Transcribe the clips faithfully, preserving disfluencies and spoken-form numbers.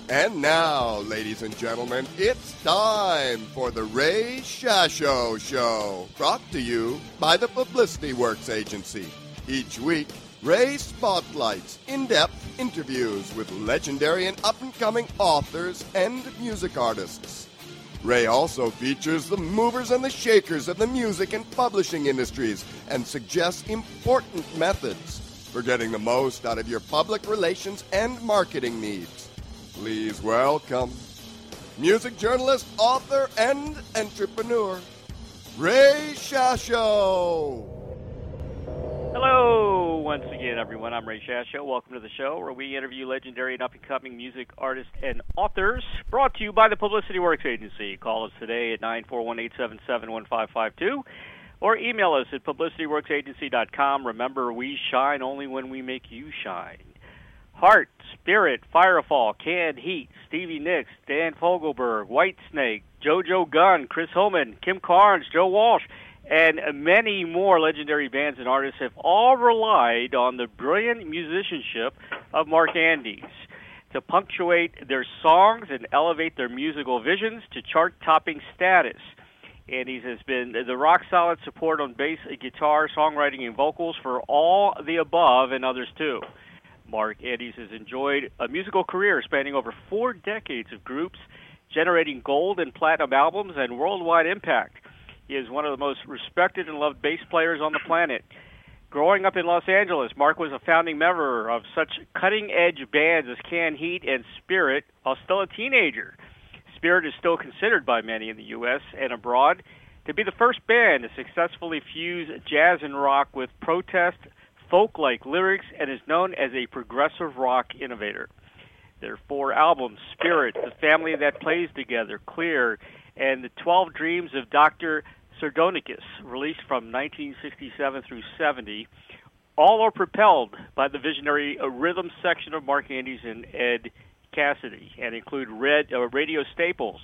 And now, ladies and gentlemen, it's time for the Ray Shasho Show, brought to you by the Publicity Works Agency. Each week, Ray spotlights in-depth interviews with legendary and up-and-coming authors and music artists. Ray also features the movers and the shakers of the music and publishing industries and suggests important methods for getting the most out of your public relations and marketing needs. Please welcome music journalist, author, and entrepreneur, Ray Shasho. Hello, once again, everyone. I'm Ray Shasho. Welcome to the show where we interview legendary and up-and-coming music artists and authors, brought to you by the Publicity Works Agency. Call us today at nine four one, eight seven seven, one five five two or email us at publicity works agency dot com. Remember, we shine only when we make you shine. Heart, Spirit, Firefall, Canned Heat, Stevie Nicks, Dan Fogelberg, Whitesnake, JoJo Gunn, Chris Hillman, Kim Carnes, Joe Walsh, and many more legendary bands and artists have all relied on the brilliant musicianship of Mark Andes to punctuate their songs and elevate their musical visions to chart-topping status. Andes has been the rock-solid support on bass, guitar, songwriting, and vocals for all the above and others too. Mark Andes has enjoyed a musical career spanning over four decades of groups, generating gold and platinum albums and worldwide impact. He is one of the most respected and loved bass players on the planet. Growing up in Los Angeles, Mark was a founding member of such cutting-edge bands as Canned Heat and Spirit while still a teenager. Spirit is still considered by many in the U S and abroad to be the first band to successfully fuse jazz and rock with protest, folk-like lyrics, and is known as a progressive rock innovator. Their four albums, Spirit, The Family That Plays Together, Clear, and The Twelve Dreams of Doctor Sardonicus, released from nineteen sixty-seven through seventy, all are propelled by the visionary rhythm section of Mark Andes and Ed Cassidy, and include red, uh, radio staples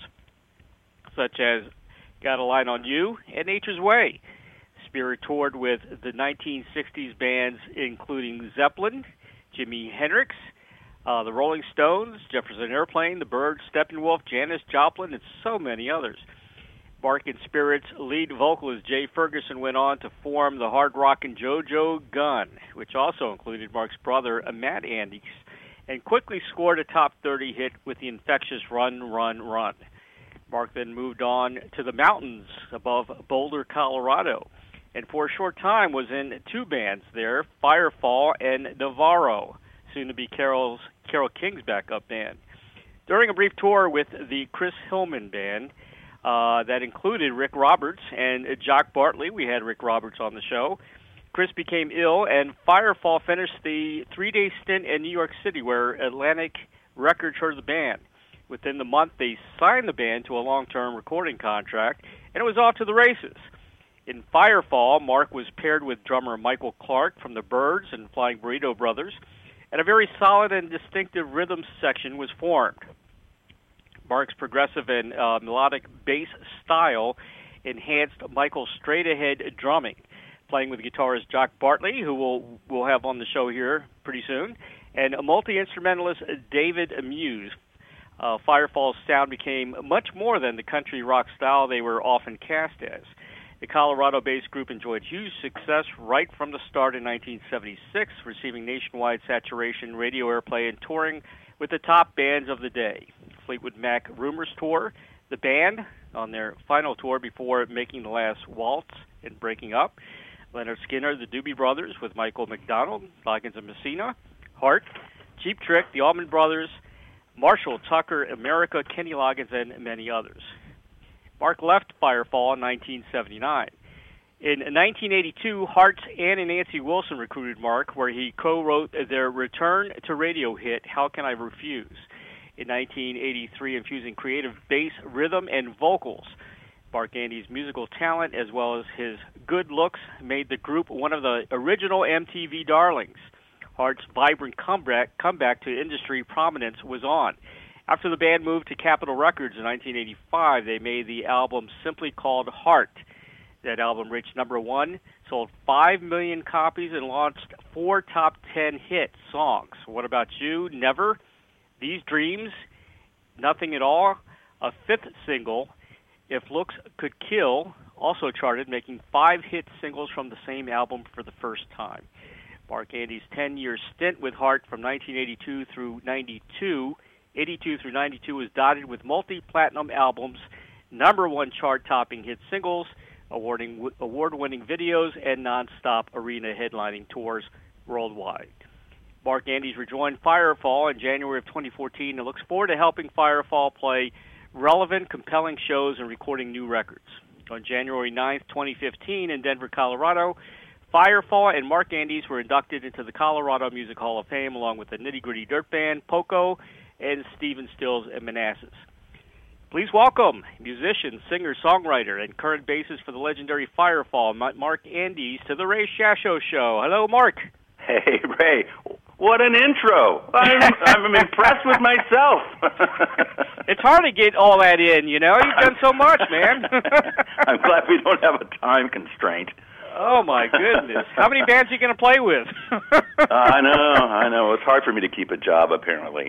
such as Got a Line on You and Nature's Way. Spirit toured with the nineteen sixties bands including Zeppelin, Jimi Hendrix, uh, the Rolling Stones, Jefferson Airplane, the Byrds, Steppenwolf, Janis Joplin, and so many others. Mark and Spirit's lead vocalist Jay Ferguson went on to form the hard rockin' JoJo Gunn, which also included Mark's brother Matt Andes, and quickly scored a top thirty hit with the infectious Run, Run, Run. Mark then moved on to the mountains above Boulder, Colorado, and for a short time was in two bands there, Firefall and Navarro, soon to be Carol's, Carole King's backup band. During a brief tour with the Chris Hillman Band, uh, that included Rick Roberts and Jock Bartley, we had Rick Roberts on the show, Chris became ill, and Firefall finished the three-day stint in New York City, where Atlantic Records heard the band. Within the month, they signed the band to a long-term recording contract, and it was off to the races. In Firefall, Mark was paired with drummer Michael Clark from the Byrds and Flying Burrito Brothers, and a very solid and distinctive rhythm section was formed. Mark's progressive and uh, melodic bass style enhanced Michael's straight-ahead drumming, playing with guitarist Jock Bartley, who we'll, we'll have on the show here pretty soon, and a multi-instrumentalist David Muse. Uh, Firefall's sound became much more than the country rock style they were often cast as. The Colorado-based group enjoyed huge success right from the start in nineteen seventy-six, receiving nationwide saturation, radio airplay, and touring with the top bands of the day. Fleetwood Mac Rumors Tour, the band on their final tour before making the last waltz and breaking up. Leonard Skinner, the Doobie Brothers with Michael McDonald, Loggins and Messina, Heart, Cheap Trick, the Allman Brothers, Marshall Tucker, America, Kenny Loggins, and many others. Mark left Firefall in nineteen seventy-nine. In nineteen eighty-two, Heart's Ann and Nancy Wilson recruited Mark, where he co-wrote their return to radio hit, How Can I Refuse? In nineteen eighty-three, infusing creative bass, rhythm, and vocals. Mark Andes' musical talent, as well as his good looks, made the group one of the original M T V darlings. Heart's vibrant comeback, comeback to industry prominence was on. After the band moved to Capitol Records in nineteen eighty-five, they made the album simply called Heart. That album reached number one, sold five million copies, and launched four top ten hit songs. What About You, Never, These Dreams, Nothing at All, a fifth single, If Looks Could Kill, also charted, making five hit singles from the same album for the first time. Mark Andy's ten-year stint with Heart from nineteen eighty-two through ninety-two, eighty-two through ninety-two was dotted with multi-platinum albums, number one chart-topping hit singles, awarding award-winning videos, and non-stop arena headlining tours worldwide. Mark Andy's rejoined Firefall in January of twenty fourteen and looks forward to helping Firefall play relevant, compelling shows and recording new records. On January ninth, twenty fifteen, in Denver, Colorado, Firefall and Mark Andy's were inducted into the Colorado Music Hall of Fame along with the Nitty Gritty Dirt Band, Poco, and Stephen Stills and Manassas. Please welcome musician, singer, songwriter, and current bassist for the legendary Firefall, Mark Andy's, to the Ray Shasho Show. Hello, Mark. Hey, Ray. What an intro. I'm, I'm impressed with myself. It's hard to get all that in, you know. You've done so much, man. I'm glad we don't have a time constraint. Oh, my goodness. How many bands are you going to play with? uh, I know, I know. It's hard for me to keep a job, apparently.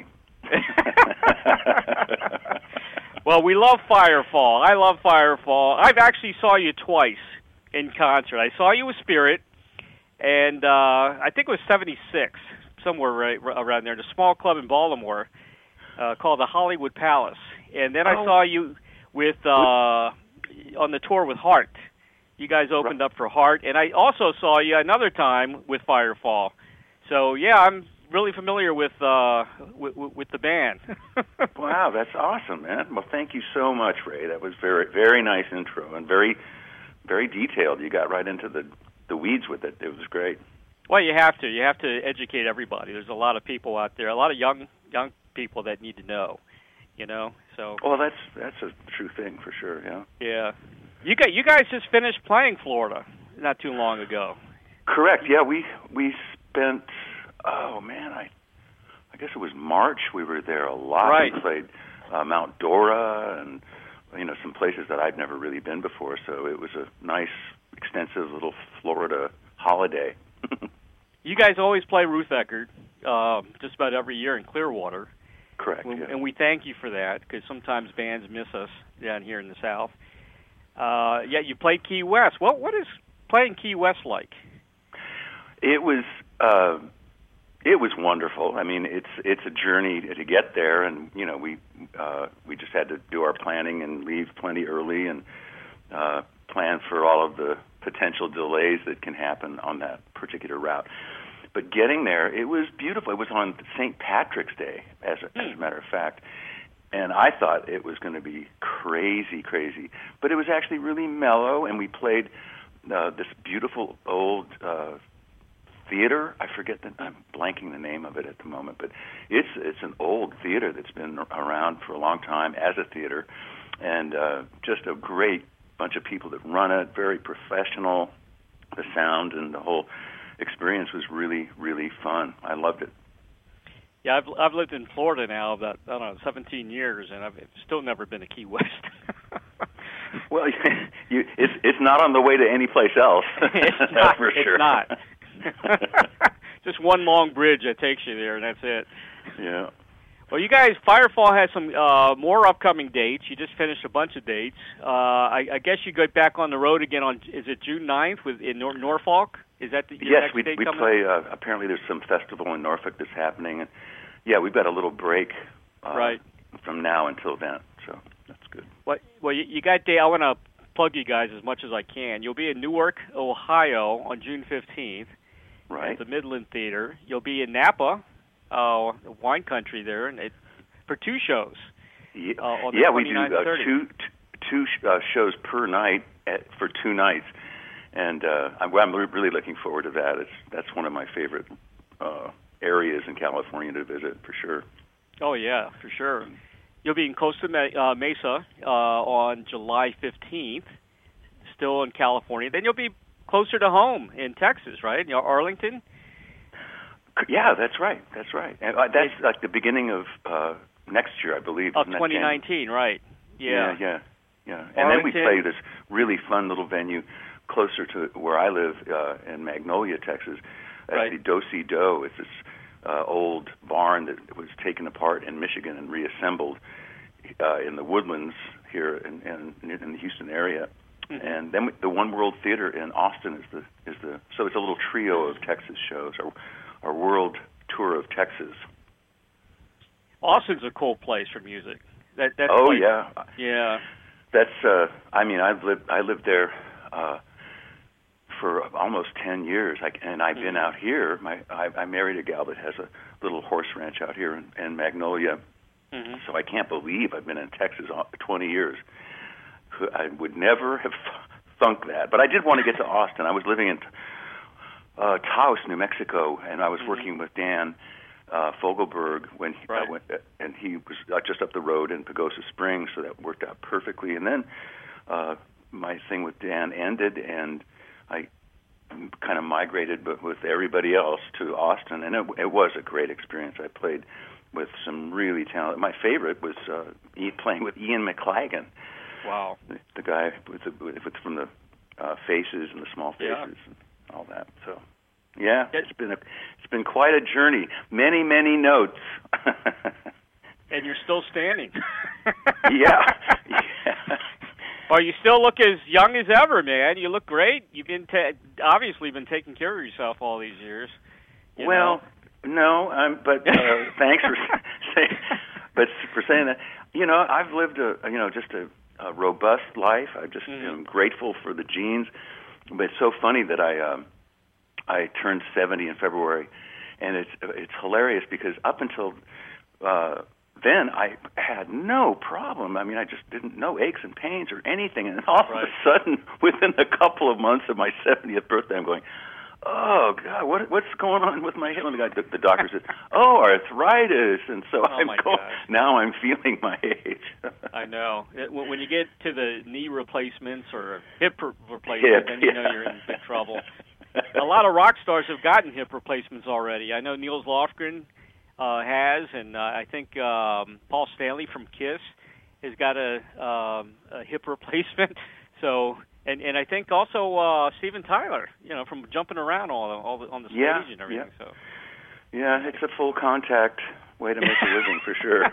Well, we love Firefall. I love Firefall. I've actually saw you twice in concert. I saw you with Spirit, and uh, I think it was seventy-six, somewhere right around there, in a small club in Baltimore uh, called the Hollywood Palace. And then I oh. saw you with uh, on the tour with Heart. You guys opened right. up for Heart, and I also saw you another time with Firefall. So, yeah, I'm really familiar with uh, with, with the band. Wow, that's awesome, man. Well, thank you so much, Ray. That was very, very nice intro and very, very detailed. You got right into the, the weeds with it. It was great. Well, you have to. You have to educate everybody. There's a lot of people out there, a lot of young young people that need to know, you know. So. Well, that's that's a true thing for sure. Yeah. Yeah. You got you guys just finished playing Florida not too long ago. Correct. Yeah, we we spent. Oh man, I I guess it was March. We were there a lot. Right. We played uh, Mount Dora and you know some places that I'd never really been before. So it was a nice, extensive little Florida holiday. You guys always play Ruth Eckerd um, just about every year in Clearwater. Correct. And, yeah. and we thank you for that because sometimes bands miss us down here in the South. Uh, yeah, you played Key West. What what is playing Key West like? It was. Uh, It was wonderful. I mean, it's it's a journey to get there, and you know, we uh, we just had to do our planning and leave plenty early, and uh, plan for all of the potential delays that can happen on that particular route. But getting there, it was beautiful. It was on Saint Patrick's Day, as a, as a matter of fact, and I thought it was going to be crazy, crazy. But it was actually really mellow, and we played uh, this beautiful old. Uh, Theater, I forget the. I'm blanking the name of it at the moment, but it's it's an old theater that's been around for a long time as a theater, and uh, just a great bunch of people that run it. Very professional. The sound and the whole experience was really really fun. I loved it. Yeah, I've I've lived in Florida now about I don't know seventeen years, and I've still never been to Key West. Well, you, it's it's not on the way to any place else. It's That's not, for sure. It's not. Just one long bridge that takes you there, and that's it. Yeah. Well, you guys, Firefall has some uh, more upcoming dates. You just finished a bunch of dates. Uh, I, I guess you go back on the road again on, is it June ninth with, in Nor- Norfolk? Is that the your yes, next we, date we coming play, uh, apparently there's some festival in Norfolk that's happening. And yeah, we've got a little break uh, right. from now until then, so that's good. Well, well you, you got day. I want to plug you guys as much as I can. You'll be in Newark, Ohio on June fifteenth. Right. At the Midland Theater. You'll be in Napa, uh, wine country there, and it, for two shows. Yeah, uh, on the yeah we do uh, two two uh, shows per night at, for two nights, and uh, I'm, I'm really looking forward to that. It's that's one of my favorite uh, areas in California to visit for sure. Oh yeah, for sure. You'll be in Costa Mesa uh, on July fifteenth, still in California. Then you'll be closer to home in Texas, right? You know, Arlington? Yeah, that's right. That's right. And, uh, that's it's, like the beginning of uh, next year, I believe. Of twenty nineteen, right. Yeah. Yeah, yeah, yeah. And Arlington. Then we play this really fun little venue closer to where I live uh, in Magnolia, Texas, at right. the Do-Si Do. It's this uh, old barn that was taken apart in Michigan and reassembled. uh, in the Woodlands here in, in, in the Houston area. Mm-hmm. And then we, the One World Theater in Austin is the is the so it's a little trio of Texas shows. Our, our world tour of Texas. Austin's a cool place for music. That that's oh like, yeah, yeah. That's uh, I mean I've lived I lived there uh, for almost ten years. I, and I've mm-hmm. been out here. My I, I married a gal that has a little horse ranch out here in, in Magnolia. Mm-hmm. So I can't believe I've been in Texas twenty years. I would never have thunk that, but I did want to get to Austin. I was living in uh, Taos, New Mexico, and I was mm-hmm. working with Dan uh, Fogelberg when he, right. I went, uh, and he was uh, just up the road in Pagosa Springs, so that worked out perfectly. And then uh, my thing with Dan ended, and I kind of migrated, but with everybody else, to Austin, and it, it was a great experience. I played with some really talented. My favorite was uh, playing with Ian McLagan. Wow. The, the guy with the with from the uh, Faces and the Small Faces yeah. and all that. So, yeah, it's been a it's been quite a journey. Many many notes. And you're still standing. yeah. yeah. Well, you still look as young as ever, man. You look great. You've been ta- obviously been taking care of yourself all these years. You well, know? no, um, but uh, thanks for saying. But for saying that, you know, I've lived a you know just a. a robust life. I just mm-hmm. am grateful for the genes. But it's so funny that I um, I turned seventy in February, and it's it's hilarious because up until uh, then I had no problem. I mean, I just didn't know aches and pains or anything, and all right. of a sudden, within a couple of months of my seventieth birthday, I'm going, oh God, what what's going on with my hip? And the, guy, the, the doctor said, oh, arthritis, and so oh I'm going. Now I'm feeling my age. I know. It, when you get to the knee replacements or hip replacements, then you yeah. know you're in big trouble. A lot of rock stars have gotten hip replacements already. I know Niels Lofgren uh, has, and uh, I think um, Paul Stanley from Kiss has got a, um, a hip replacement. So. And and I think also uh, Steven Tyler, you know, from jumping around all, all the, on the stage yeah, and everything. Yeah. So, yeah, it's a full contact way to make a living for sure.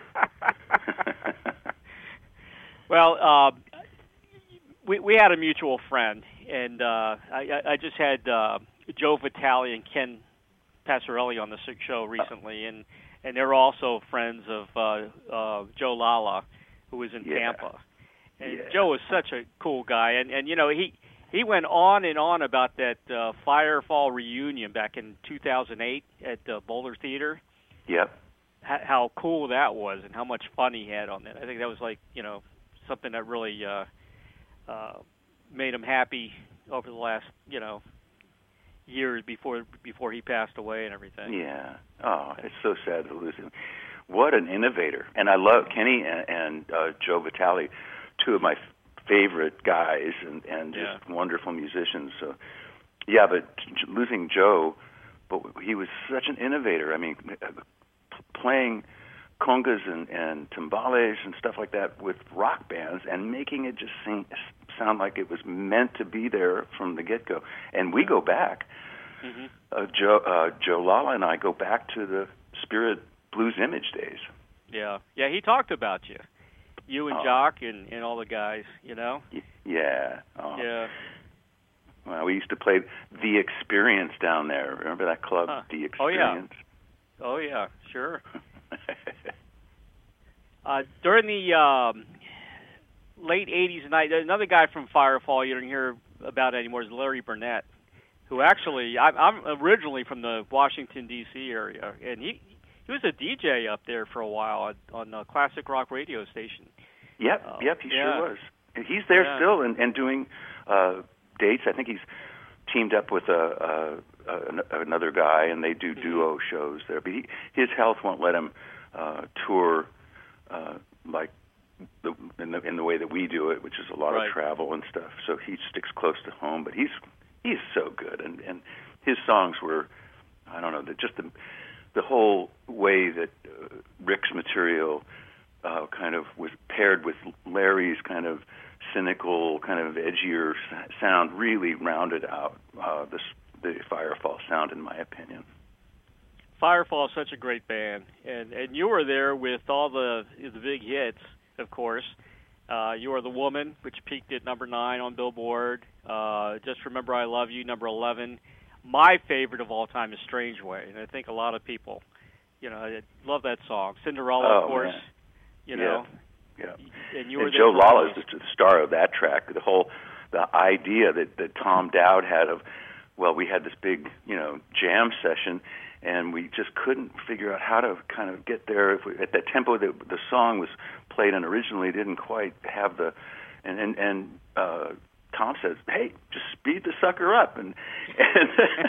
Well, uh, we we had a mutual friend, and uh, I I just had uh, Joe Vitale and Ken Passarelli on the Sick Show recently, and and they're also friends of uh, uh, Joe Lala, who was in yeah. Tampa. And yeah. Joe was such a cool guy, and and you know he he went on and on about that uh, Firefall reunion back in two thousand eight at uh, Boulder Theater. Yep. H- how cool that was, and how much fun he had on that. I think that was like you know something that really uh, uh, made him happy over the last you know years before before he passed away and everything. Yeah. Oh, it's so sad to lose him. What an innovator! And I love Kenny and, and uh, Joe Vitale. Two of my f- favorite guys and, and just yeah. wonderful musicians. So, yeah, but j- losing Joe, but he was such an innovator. I mean, uh, playing congas and, and timbales and stuff like that with rock bands and making it just sing, sound like it was meant to be there from the get-go. And we go back. Mm-hmm. Uh, Joe, uh, Joe Lala and I go back to the Spirit Blues Image days. Yeah, yeah, he talked about you. You and oh. Jock and, and all the guys, you know? Yeah. Oh. Yeah. Well, we used to play The Experience down there. Remember that club, huh. The Experience? Oh, yeah. Oh, yeah, sure. uh, during the um, late eighties, and another guy from Firefall you don't hear about anymore is Larry Burnett, who actually, I, I'm originally from the Washington, D C area, and he he was a D J up there for a while on a classic rock radio station. Yep, uh, yep, he yeah. sure was. And he's there yeah. still and, and doing uh, dates. I think he's teamed up with a, a, a another guy, and they do duo mm-hmm. shows there. But he, his health won't let him uh, tour uh, like the, in the in the way that we do it, which is a lot right. of travel and stuff. So he sticks close to home. But he's he's so good, and and his songs were, I don't know, the, just the the whole way that uh, Rick's material uh, kind of was paired with Larry's kind of cynical, kind of edgier sound really rounded out uh, this, the Firefall sound, in my opinion. Firefall is such a great band, and and you were there with all the the big hits. of course. Uh, You Are the Woman, which peaked at number nine on Billboard. Uh, Just Remember I Love You, number eleven. My favorite of all time is Strange Way, and I think a lot of people, you know, love that song. Cinderella, oh, of course, man. you know. Yeah, yeah. And, you were and Joe there Lala is the star of that track. The whole, the idea that, that Tom Dowd had of, well, we had this big, you know, jam session, and we just couldn't figure out how to kind of get there. If we, at that tempo that the song was played in originally, didn't quite have the, and and, and uh, Tom says, "Hey, just speed the sucker up," and and,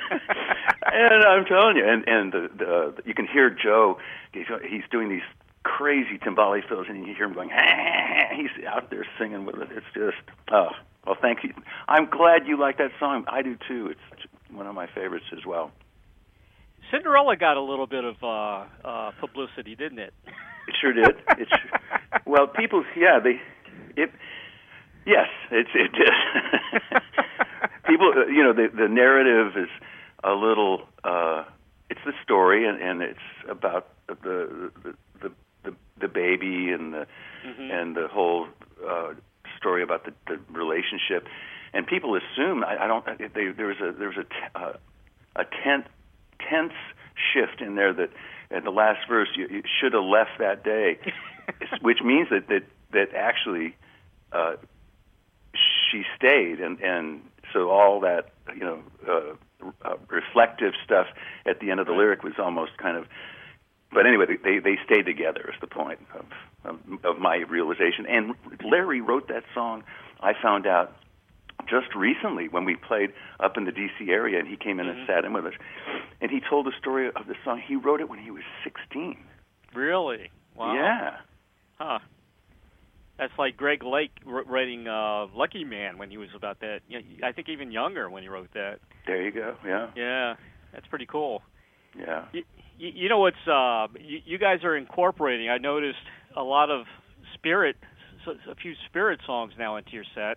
and I'm telling you, and and the, the you can hear Joe, he's, he's doing these crazy timbale fills, and you hear him going, ah, he's out there singing with it. It's just, oh, well, thank you. I'm glad you like that song. I do too. It's one of my favorites as well. Cinderella got a little bit of uh, uh, publicity, didn't it? It sure did. It sure, well, people, yeah, they, it, yes, it's it did. People, you know, the the narrative is a little. Uh, it's the story, and, and it's about the the, the the the baby and the mm-hmm. and the whole uh, story about the, the relationship. And people assume I, I don't. They, there was a there was a t- uh, a tense tense shift in there that at the last verse you, you should have left that day, which means that that that actually uh, she stayed, and and so all that you know uh, uh, reflective stuff at the end of the lyric was almost kind of. But anyway, they they stayed together is the point of of, of my realization. And Larry wrote that song. I found out just recently when we played up in the D C area, and he came in mm-hmm. and sat in with us, and he told the story of the song. He wrote it when he was sixteen. Really? Wow. Yeah. Huh. That's like Greg Lake writing uh, Lucky Man when he was about that. You know, I think even younger when he wrote that. There you go. Yeah. Yeah. That's pretty cool. Yeah. You, you know what's uh, you, you guys are incorporating. I noticed a lot of spirit, a few spirit songs now into your set.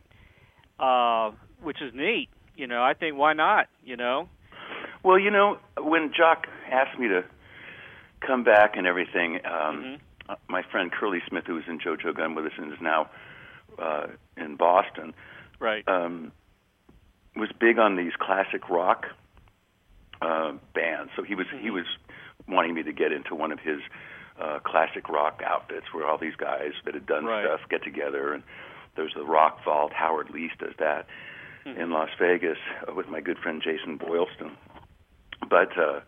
Uh, which is neat, you know. I think why not, you know? Well, you know, when Jock asked me to come back and everything, um, mm-hmm. my friend Curly Smith, who was in JoJo Gunn with us and is now uh, in Boston, right, um, was big on these classic rock uh, bands. So he was mm-hmm. he was wanting me to get into one of his uh, classic rock outfits, where all these guys that had done right. stuff get together and. There's the Rock Vault. Howard Leese does that mm-hmm. in Las Vegas uh, with my good friend Jason Boylston. But uh,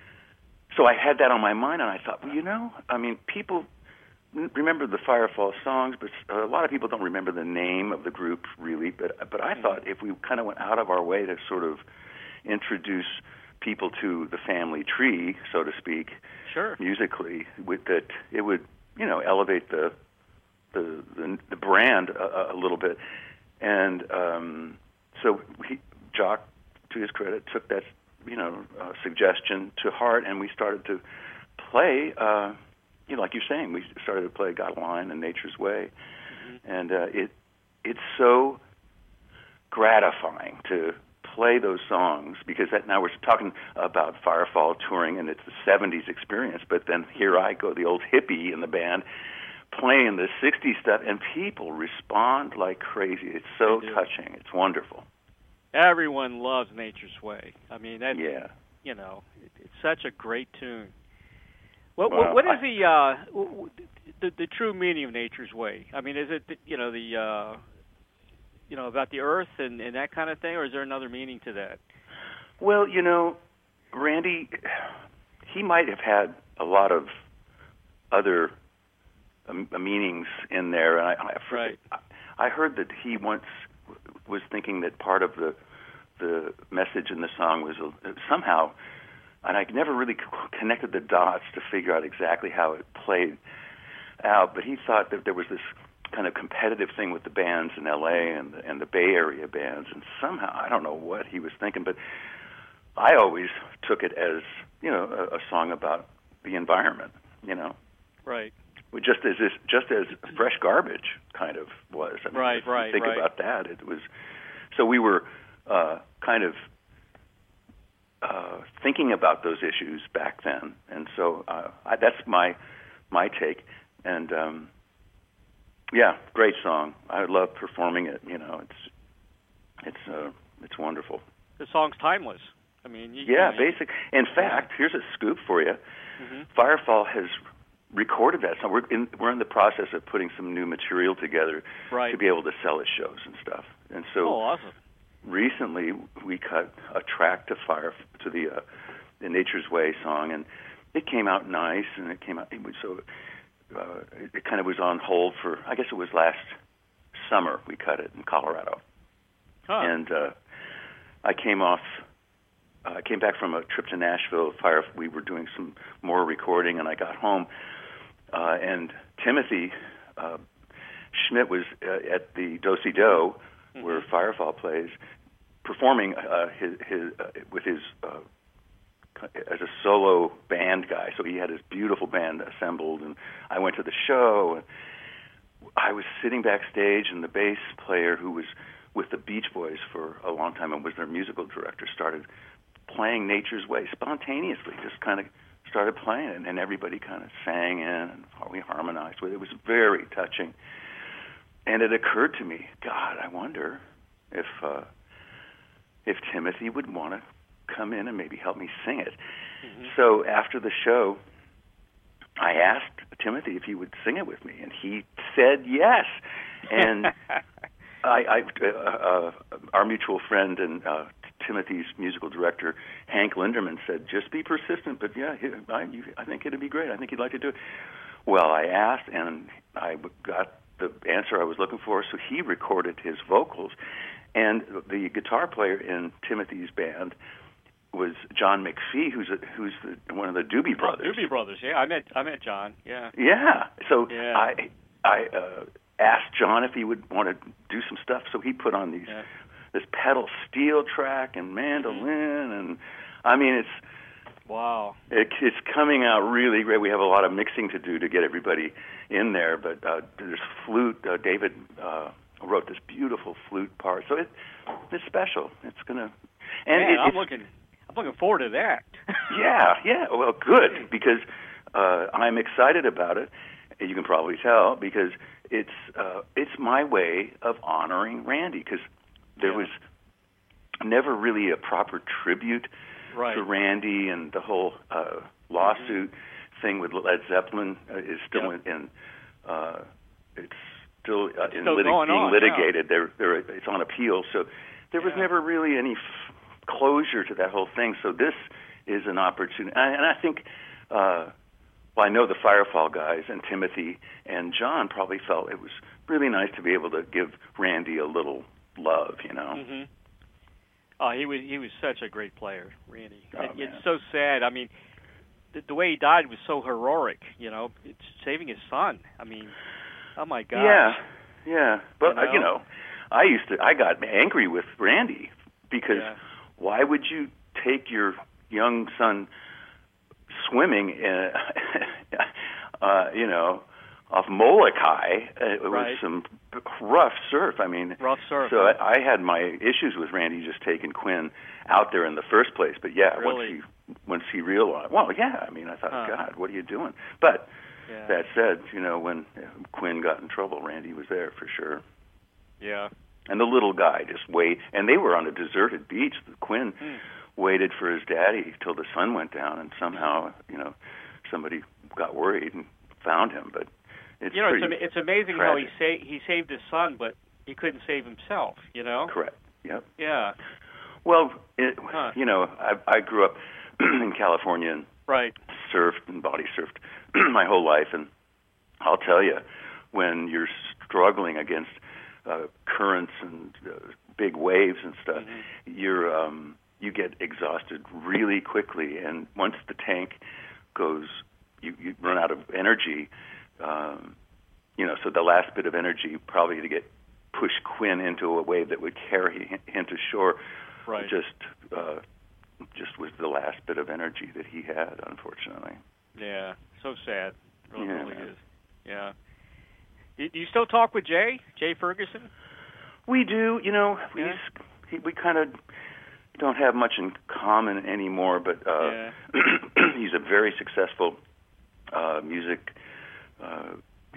so I had that on my mind, and I thought, well, you know, I mean, people remember the Firefall songs, but a lot of people don't remember the name of the group really. But but I mm-hmm. thought if we kind of went out of our way to sort of introduce people to the family tree, so to speak, sure, musically, with that it would, you know, elevate the The, the the brand a, a little bit, and um, so he, Jock, to his credit, took that you know uh, suggestion to heart, and we started to play. Uh, you know, like you're saying, we started to play "Got a Line" and "Nature's Way," mm-hmm. and uh, it it's so gratifying to play those songs because that now we're talking about Firefall touring, and it's the seventies experience. But then here I go, the old hippie in the band. Playing the sixties stuff, and people respond like crazy. It's so touching. It's wonderful. Everyone loves Nature's Way. I mean, that, yeah. you know, it, it's such a great tune. What, well, what, what is I, the, uh, the the true meaning of Nature's Way? I mean, is it, you know, the, uh, you know, about the earth and, and that kind of thing, or is there another meaning to that? Well, you know, Randy, he might have had a lot of other Uh, meanings in there, and I, I, right. I heard that he once was thinking that part of the the message in the song was uh, somehow, and I never really connected the dots to figure out exactly how it played out. But he thought that there was this kind of competitive thing with the bands in L A and the, and the Bay Area bands, and somehow I don't know what he was thinking, but I always took it as you know a, a song about the environment, you know, right. Just as this, just as Fresh Garbage kind of was. I mean, right, right, think right. about that. It was so we were uh, kind of uh, thinking about those issues back then, and so uh, I, that's my my take. And um, Yeah, great song. I love performing it. You know, it's it's uh, it's wonderful. The song's timeless. I mean, you, yeah, you know, basic. In fact, here's a scoop for you. Mm-hmm. Firefall has recorded that song. We're in we're in the process of putting some new material together right. to be able to sell at shows and stuff. And so, oh, awesome. Recently, we cut a track to Fire to the uh, the Nature's Way song, and it came out nice. And it came out it was so uh, it, it kind of was on hold for I guess it was last summer. We cut it in Colorado, huh. and uh, I came off. Uh, I came back from a trip to Nashville. Fire. We were doing some more recording, and I got home. Uh, and Timothy uh, Schmidt was uh, at the Do-Si-Do, mm-hmm. where Firefall plays, performing uh, his, his uh, with his uh, as a solo band guy. So he had his beautiful band assembled, and I went to the show. And I was sitting backstage, and the bass player, who was with the Beach Boys for a long time and was their musical director, started playing Nature's Way spontaneously, just kind of started playing it, and everybody kind of sang in, and we harmonized with it. It was very touching. And it occurred to me, God, I wonder if uh, if Timothy would want to come in and maybe help me sing it. Mm-hmm. So after the show, I asked Timothy if he would sing it with me, and he said yes. And I, I uh, uh, our mutual friend and uh, Timothy's musical director, Hank Linderman, said, just be persistent, but yeah, he, I, you, I think it'd be great. I think he'd like to do it. Well, I asked, and I got the answer I was looking for, so he recorded his vocals. And the guitar player in Timothy's band was John McPhee, who's a, who's the, one of the Doobie Brothers. Oh, Doobie Brothers, yeah. I met I met John, yeah. Yeah. So yeah. I I uh, asked John if he would want to do some stuff, so he put on these yeah. this pedal steel track and mandolin, mm-hmm. and I mean it's wow. It, it's coming out really great. We have a lot of mixing to do to get everybody in there, but uh, there's flute. Uh, David uh, wrote this beautiful flute part, so it it's special. It's gonna. And Man, it, I'm looking. I'm looking forward to that. yeah, yeah. Well, good, because uh, I'm excited about it. You can probably tell, because it's uh, it's my way of honoring Randy, because there yeah. was never really a proper tribute right. to Randy, and the whole uh, lawsuit mm-hmm. thing with Led Zeppelin uh, is still yep. in, in uh, it's still, uh, it's in still lit- being on, litigated. Yeah. There, there, it's on appeal, so there was yeah. never really any f- closure to that whole thing. So this is an opportunity, and I think. Uh, Well, I know the Firefall guys and Timothy and John probably felt it was really nice to be able to give Randy a little love, you know. Mm-hmm. Oh, he was he was such a great player, Randy. Oh, it, it's so sad. I mean, the, the way he died was so heroic. You know, it's saving his son. I mean, oh my God. Yeah, yeah. But you know? Uh, you know, I used to. I got angry with Randy because yeah. why would you take your young son swimming in, uh, you know, off Molokai? It was right. some rough surf. I mean, rough surf. So huh? I, I had my issues with Randy just taking Quinn out there in the first place. But yeah, really? once he once he realized, well, yeah. I mean, I thought, huh. God, what are you doing? But yeah. that said, you know, when Quinn got in trouble, Randy was there for sure. Yeah. And the little guy just wait, and they were on a deserted beach. Quinn hmm. waited for his daddy till the sun went down, and somehow, you know, somebody got worried and found him. But it's you know, pretty it's, it's amazing tragic. how he sa- he saved his son, but he couldn't save himself. You know. Correct. Yep. Yeah. Well, it, huh. you know, I, I grew up in California and right. surfed and body surfed my whole life, and I'll tell you, when you're struggling against uh, currents and uh, big waves and stuff, mm-hmm. you're um, you get exhausted really quickly, and once the tank goes, you, you run out of energy. Um, you know, so the last bit of energy probably to get push Quinn into a wave that would carry him to shore, right. just uh, just was the last bit of energy that he had, unfortunately. Yeah, so sad. It really, yeah, really is. Yeah. Do you still talk with Jay, Jay Ferguson? We do. You know, we yeah. he, we kind of don't have much in common anymore, but uh, yeah. he's a very successful uh, music. Uh,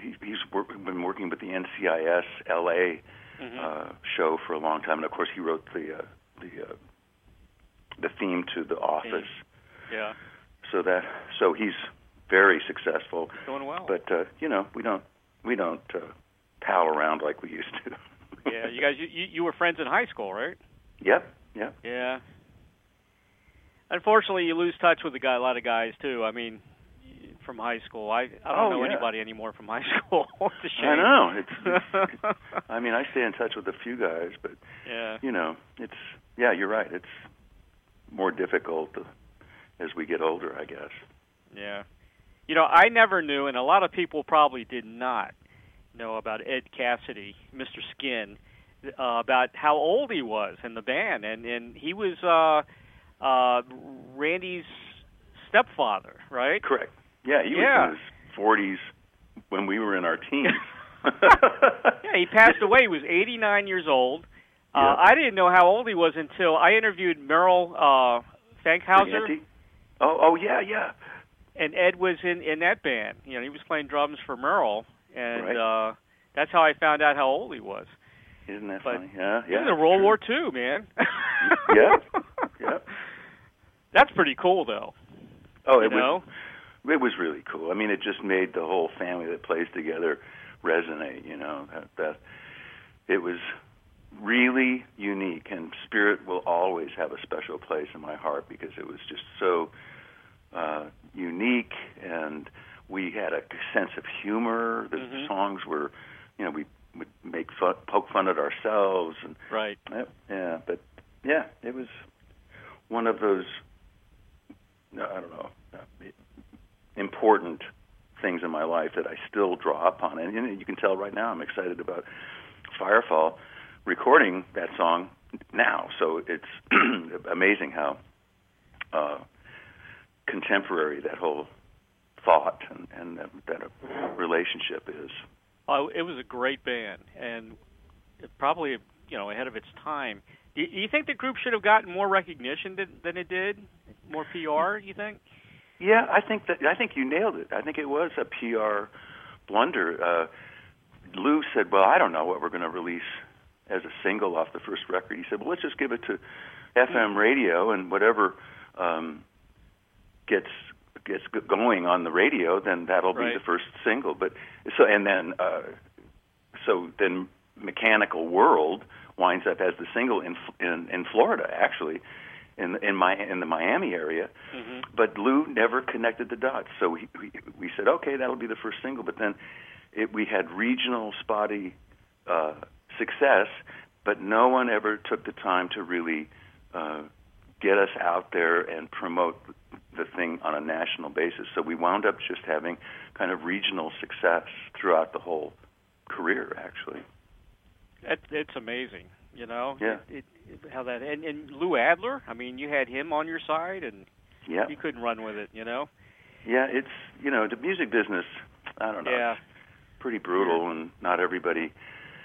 he, he's work, been working with the N C I S L A mm-hmm. uh, show for a long time, and of course he wrote the uh, the uh, the theme to The Office. Yeah. So that so he's very successful. Doing well. But uh, you know, we don't we don't uh, pal around like we used to. Yeah, you guys, you you were friends in high school, right? Yep. Yep. Yeah. Unfortunately, you lose touch with a guy, a lot of guys too. I mean, from high school, I I don't oh, know yeah. anybody anymore from high school. It's a shame. I know. It's, it's. I mean, I stay in touch with a few guys, but yeah, you know, it's yeah. You're right. It's more difficult to, as we get older, I guess. Yeah. You know, I never knew, and a lot of people probably did not know about Ed Cassidy, Mister Skin, uh, about how old he was in the band, and and he was uh, uh, Randy's stepfather, right? Correct. Yeah, he yeah. was in his forties when we were in our teens. Yeah, he passed away. He was eighty-nine years old. Uh, yeah. I didn't know how old he was until I interviewed Merle uh, Fankhauser. Oh, oh yeah, yeah. And Ed was in, in that band. You know, he was playing drums for Merle, and right. uh, that's how I found out how old he was. Isn't that but funny? Yeah, he yeah. was in World sure. War Two, man. Yeah, yeah. That's pretty cool, though. Oh, you it know? was. It was really cool. I mean, it just made the whole family that plays together resonate. You know, that, that it was really unique, and Spirit will always have a special place in my heart because it was just so uh, unique, and we had a sense of humor. The mm-hmm. songs were, you know, we would make fun, poke fun at ourselves, and right. Yeah, yeah, but yeah, it was one of those. I don't know, important things in my life that I still draw upon, and, and you can tell right now I'm excited about Firefall recording that song now. So it's amazing how uh, contemporary that whole thought and, and that, that relationship is. Oh, it was a great band, and probably, you know, ahead of its time. Do you think the group should have gotten more recognition than, than it did? More P R, you think? Yeah, I think that I think you nailed it. I think it was a P R blunder. Uh, Lou said, "Well, I don't know what we're going to release as a single off the first record." He said, "Well, let's just give it to F M radio, and whatever um, gets gets going on the radio, then that'll right. be the first single." But so and then uh, so then Mechanical World winds up as the single in in, in Florida, actually, in in my in the Miami area. Mm-hmm. But Lou never connected the dots, so we, we we said, okay, that'll be the first single. But then it, we had regional spotty uh, success, but no one ever took the time to really uh, get us out there and promote the thing on a national basis. So we wound up just having kind of regional success throughout the whole career, actually. It, it's amazing, you know. Yeah. It, it, how that and, and Lou Adler. I mean, you had him on your side, and yeah. you couldn't run with it, you know. Yeah, it's you know the music business. I don't know. Yeah. It's pretty brutal, and not everybody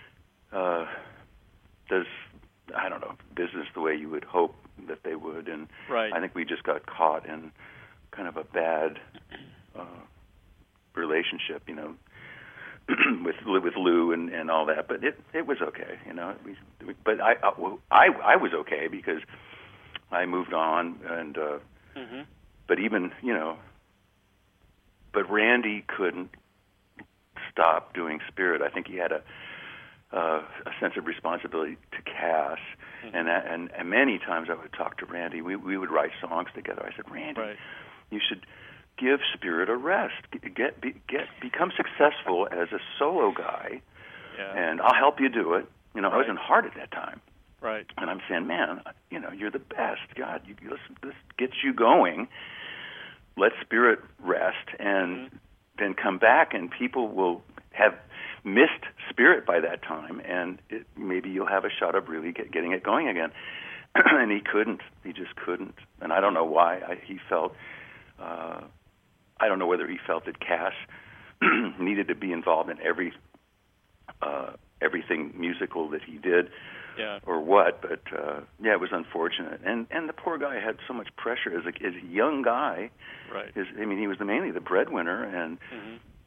uh, does. I don't know business the way you would hope that they would, and right. I think we just got caught in kind of a bad uh, relationship, you know. with with Lou and, and all that, but it it was okay, you know. We, we, but I, I I was okay because I moved on, and uh, mm-hmm. but even you know, but Randy couldn't stop doing Spirit. I think he had a uh, a sense of responsibility to Cass, mm-hmm. and, and and many times I would talk to Randy. We we would write songs together. I said, Randy, right. you should give Spirit a rest. Get be, get become successful as a solo guy, yeah. and I'll help you do it. You know, right. I was in Heart at that time, right? And I'm saying, man, you know, you're the best. God, you, this this gets you going. Let Spirit rest, and mm-hmm. then come back, and people will have missed Spirit by that time, and it, maybe you'll have a shot of really get, getting it going again. And he couldn't. He just couldn't. And I don't know why. I, he felt. Uh, I don't know whether he felt that Cass needed to be involved in every uh, everything musical that he did, yeah. or what. But uh, yeah, it was unfortunate. And and the poor guy had so much pressure as a, as a young guy. Right. His, I mean, he was the, mainly the breadwinner, and mm-hmm.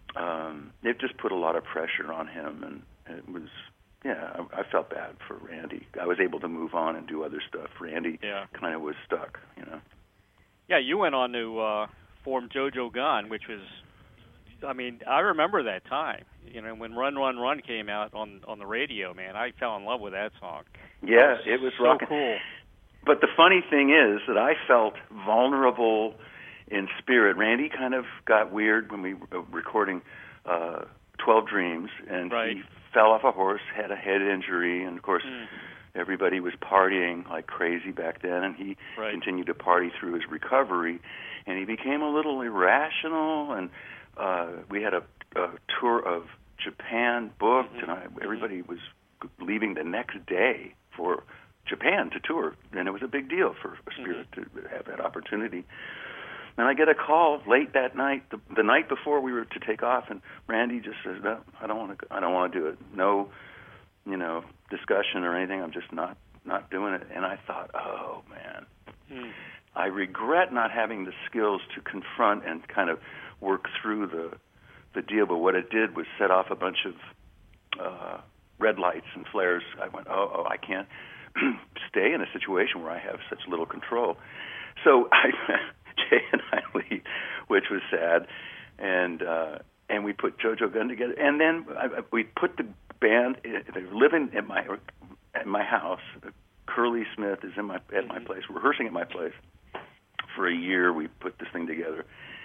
um, it just put a lot of pressure on him, and it was, yeah, I, I felt bad for Randy. I was able to move on and do other stuff. Randy yeah. kind of was stuck, you know. Yeah, you went on to uh, form JoJo Gunn, which was, I mean, I remember that time. You know, when Run, Run, Run came out on on the radio, man, I fell in love with that song. Yeah, was it was so rocking. cool. But the funny thing is that I felt vulnerable in spirit. Randy kind of got weird when we were recording uh, twelve Dreams, and right. he fell off a horse, had a head injury, and of course mm. everybody was partying like crazy back then, and he right. continued to party through his recovery, and he became a little irrational, and uh, we had a, a tour of Japan booked, mm-hmm. and I, everybody was leaving the next day for Japan to tour, and it was a big deal for Spirit mm-hmm. to have that opportunity. And I get a call late that night, the, the night before we were to take off, and Randy just says, "No, I don't want to. I don't want to do it. No, you know, discussion or anything. I'm just not not doing it." And I thought, "Oh man, mm. I regret not having the skills to confront and kind of work through the the deal." But what it did was set off a bunch of uh, red lights and flares. I went, "Oh, oh I can't stay in a situation where I have such little control." So I. Jay and I leave, which was sad, and uh, and we put JoJo Gunn together, and then I, we put the band. They were living at my at my house. Curly Smith is in my at my place, rehearsing at my place for a year. We put this thing together,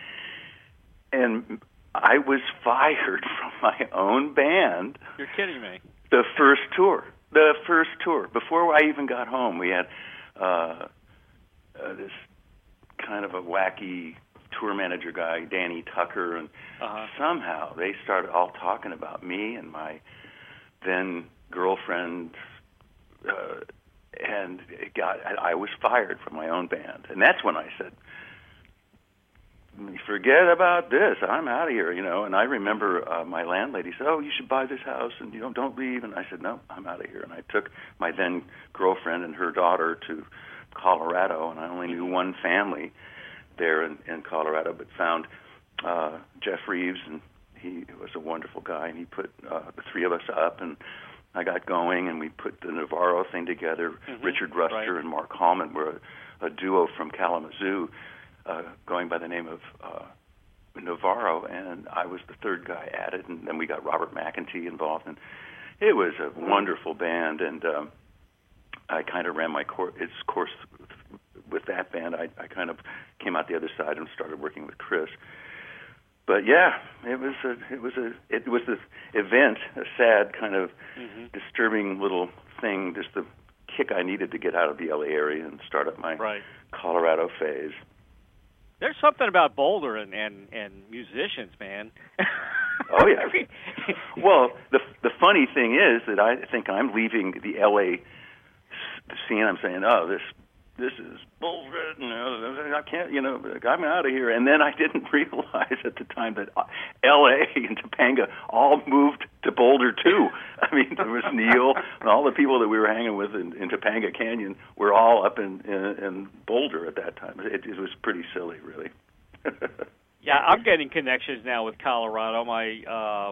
and I was fired from my own band. You're kidding me. The first tour, the first tour. Before I even got home, we had uh, uh, this. kind of a wacky tour manager guy, Danny Tucker, and uh-huh. somehow they started all talking about me and my then girlfriend, uh, and it got. I was fired from my own band, and that's when I said, "Forget about this. I'm out of here." You know. And I remember uh, my landlady said, "Oh, you should buy this house, and you know, don't leave." And I said, "No, I'm out of here." And I took my then girlfriend and her daughter to Colorado, and I only knew one family there in, in Colorado, but found uh, Jeff Reeves, and he was a wonderful guy, and he put uh, the three of us up, and I got going, and we put the Navarro thing together. Mm-hmm. Richard Ruster right. and Mark Hallman were a, a duo from Kalamazoo, uh, going by the name of uh, Navarro, and I was the third guy added, and then we got Robert McEntee involved, and it was a wonderful band, and um, I kind of ran my course, its course with that band. I, I kind of came out the other side and started working with Chris. But yeah, it was a, it was a, it was this event, a sad kind of mm-hmm. disturbing little thing, just the kick I needed to get out of the L A area and start up my right. Colorado phase. There's something about Boulder and, and, and musicians, man. Oh yeah. Well, the the funny thing is that I think I'm leaving the L A scene. I'm saying, oh, this this is bullshit. You know, I can't, you know, I'm out of here. And then I didn't realize at the time that L A and Topanga all moved to Boulder too. I mean, there was Neil and all the people that we were hanging with in, in Topanga Canyon were all up in, in, in Boulder at that time. It, it was pretty silly, really. Yeah, I'm getting connections now with Colorado. My uh,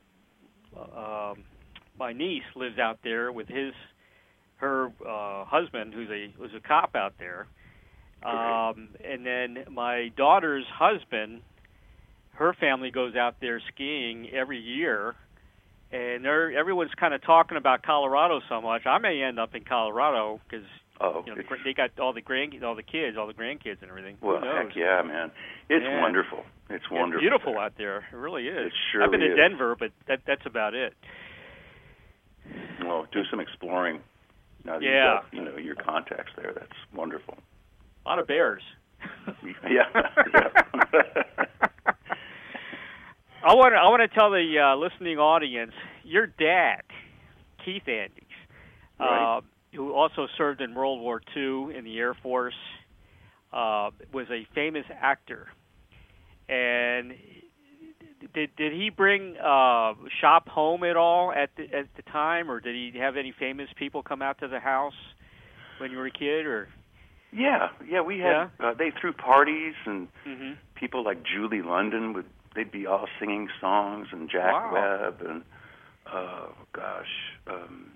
uh, my niece lives out there with his. her uh, husband, who's a was a cop out there, um, and then my daughter's husband, her family goes out there skiing every year, and they're everyone's kind of talking about Colorado so much. I may end up in Colorado because oh, you know, they got all the grand, all the kids, all the grandkids, and everything. Well, heck yeah, man, it's yeah. wonderful. It's wonderful. It's beautiful out there. It really is. It surely I've been to is. Denver, but that that's about it. Well, do some exploring. Now that yeah. you've got, you know, your contacts there, that's wonderful. A lot of bears. yeah. yeah. I want to I want to tell the uh, listening audience, your dad, Keith Andes, right. uh, who also served in World War Two in the Air Force, uh, was a famous actor. And did did he bring uh, shop home at all at the, at the time, or did he have any famous people come out to the house when you were a kid? Or yeah, yeah, we had yeah? Uh, they threw parties, and mm-hmm. people like Julie London would they'd be all singing songs and Jack Wow. Webb and oh gosh. Um,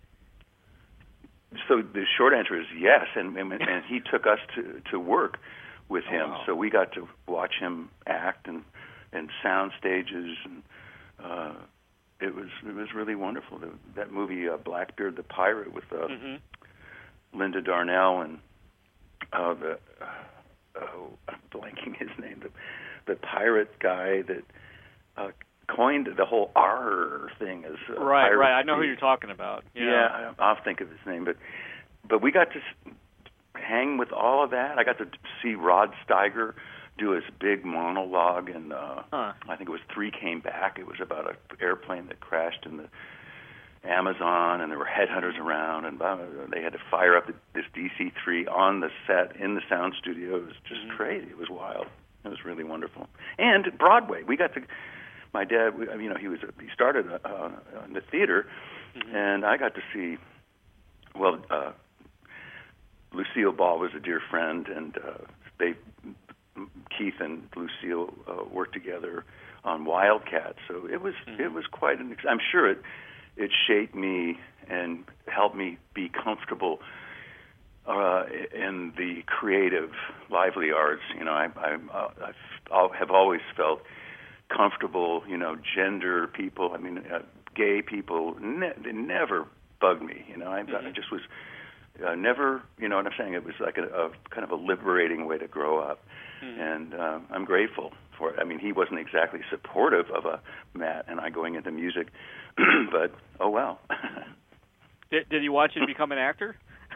so the short answer is yes, and and, and he took us to to work with him, Oh, wow. so we got to watch him act and and sound stages, and uh, it was it was really wonderful. The, that movie uh, Blackbeard the Pirate with uh, Mm-hmm. Linda Darnell and uh, the uh, oh I'm blanking his name, the the pirate guy that uh, coined the whole R thing as uh, Right, pirate right. I know who speak. you're talking about. Yeah. Yeah, I- I'll think of his name, but but we got to s- hang with all of that. I got to see Rod Steiger do his big monologue, and uh, Huh. I think it was Three Came Back. It was about an airplane that crashed in the Amazon, and there were headhunters around, and blah, blah, blah. They had to fire up this D C three on the set in the sound studio. It was just Mhm. crazy. It was wild. It was really wonderful. And Broadway, we got to. My dad, we- you know, he was he started uh, in the theater, Mhm. and I got to see. Well, uh, Lucille Ball was a dear friend, and uh, they Keith and Lucille uh, worked together on Wildcat. So it was Mhm. it was quite an. ex- I'm sure it it shaped me and helped me be comfortable uh, in the creative, lively arts. You know, I I I've, I have always felt comfortable. You know, gender people. I mean, uh, gay people. Ne- they never bugged me. You know, I, I Mhm. just was uh, never. You know what I'm saying? It was like a, a kind of a liberating way to grow up, Mhm. and uh, I'm grateful for it. I mean, he wasn't exactly supportive of a Matt and I going into music, but oh well. Did, did he want you to become an actor?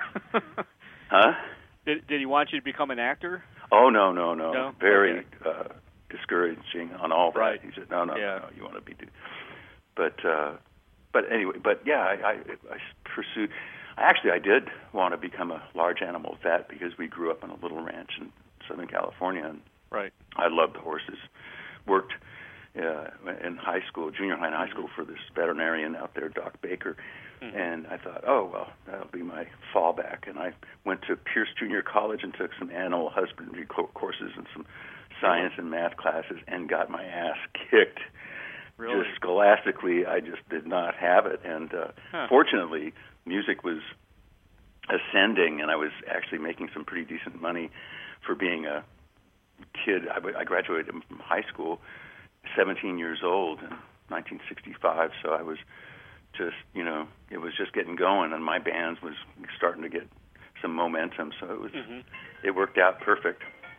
Huh? Did, did he want you to become an actor? Oh no, no, no. No? Very Okay. uh, discouraging on all that. Right. He said, "No, no, Yeah. no, you want to be." But uh, but anyway, but yeah, I, I, I pursued. Actually, I did want to become a large animal vet because we grew up on a little ranch in Southern California, and Right. I loved the horses. Worked uh, in high school, junior high and high school, for this veterinarian out there, Doc Baker. Mhm. And I thought, oh, well, that'll be my fallback. And I went to Pierce Junior College and took some animal husbandry co- courses and some science and math classes and got my ass kicked. Really? Just scholastically, I just did not have it. And uh, Huh. fortunately, music was ascending, and I was actually making some pretty decent money for being a kid. I, I graduated from high school seventeen years old in nineteen sixty-five, so I was just, you know, it was just getting going, and my band was starting to get some momentum, so it was, Mhm. it worked out perfect.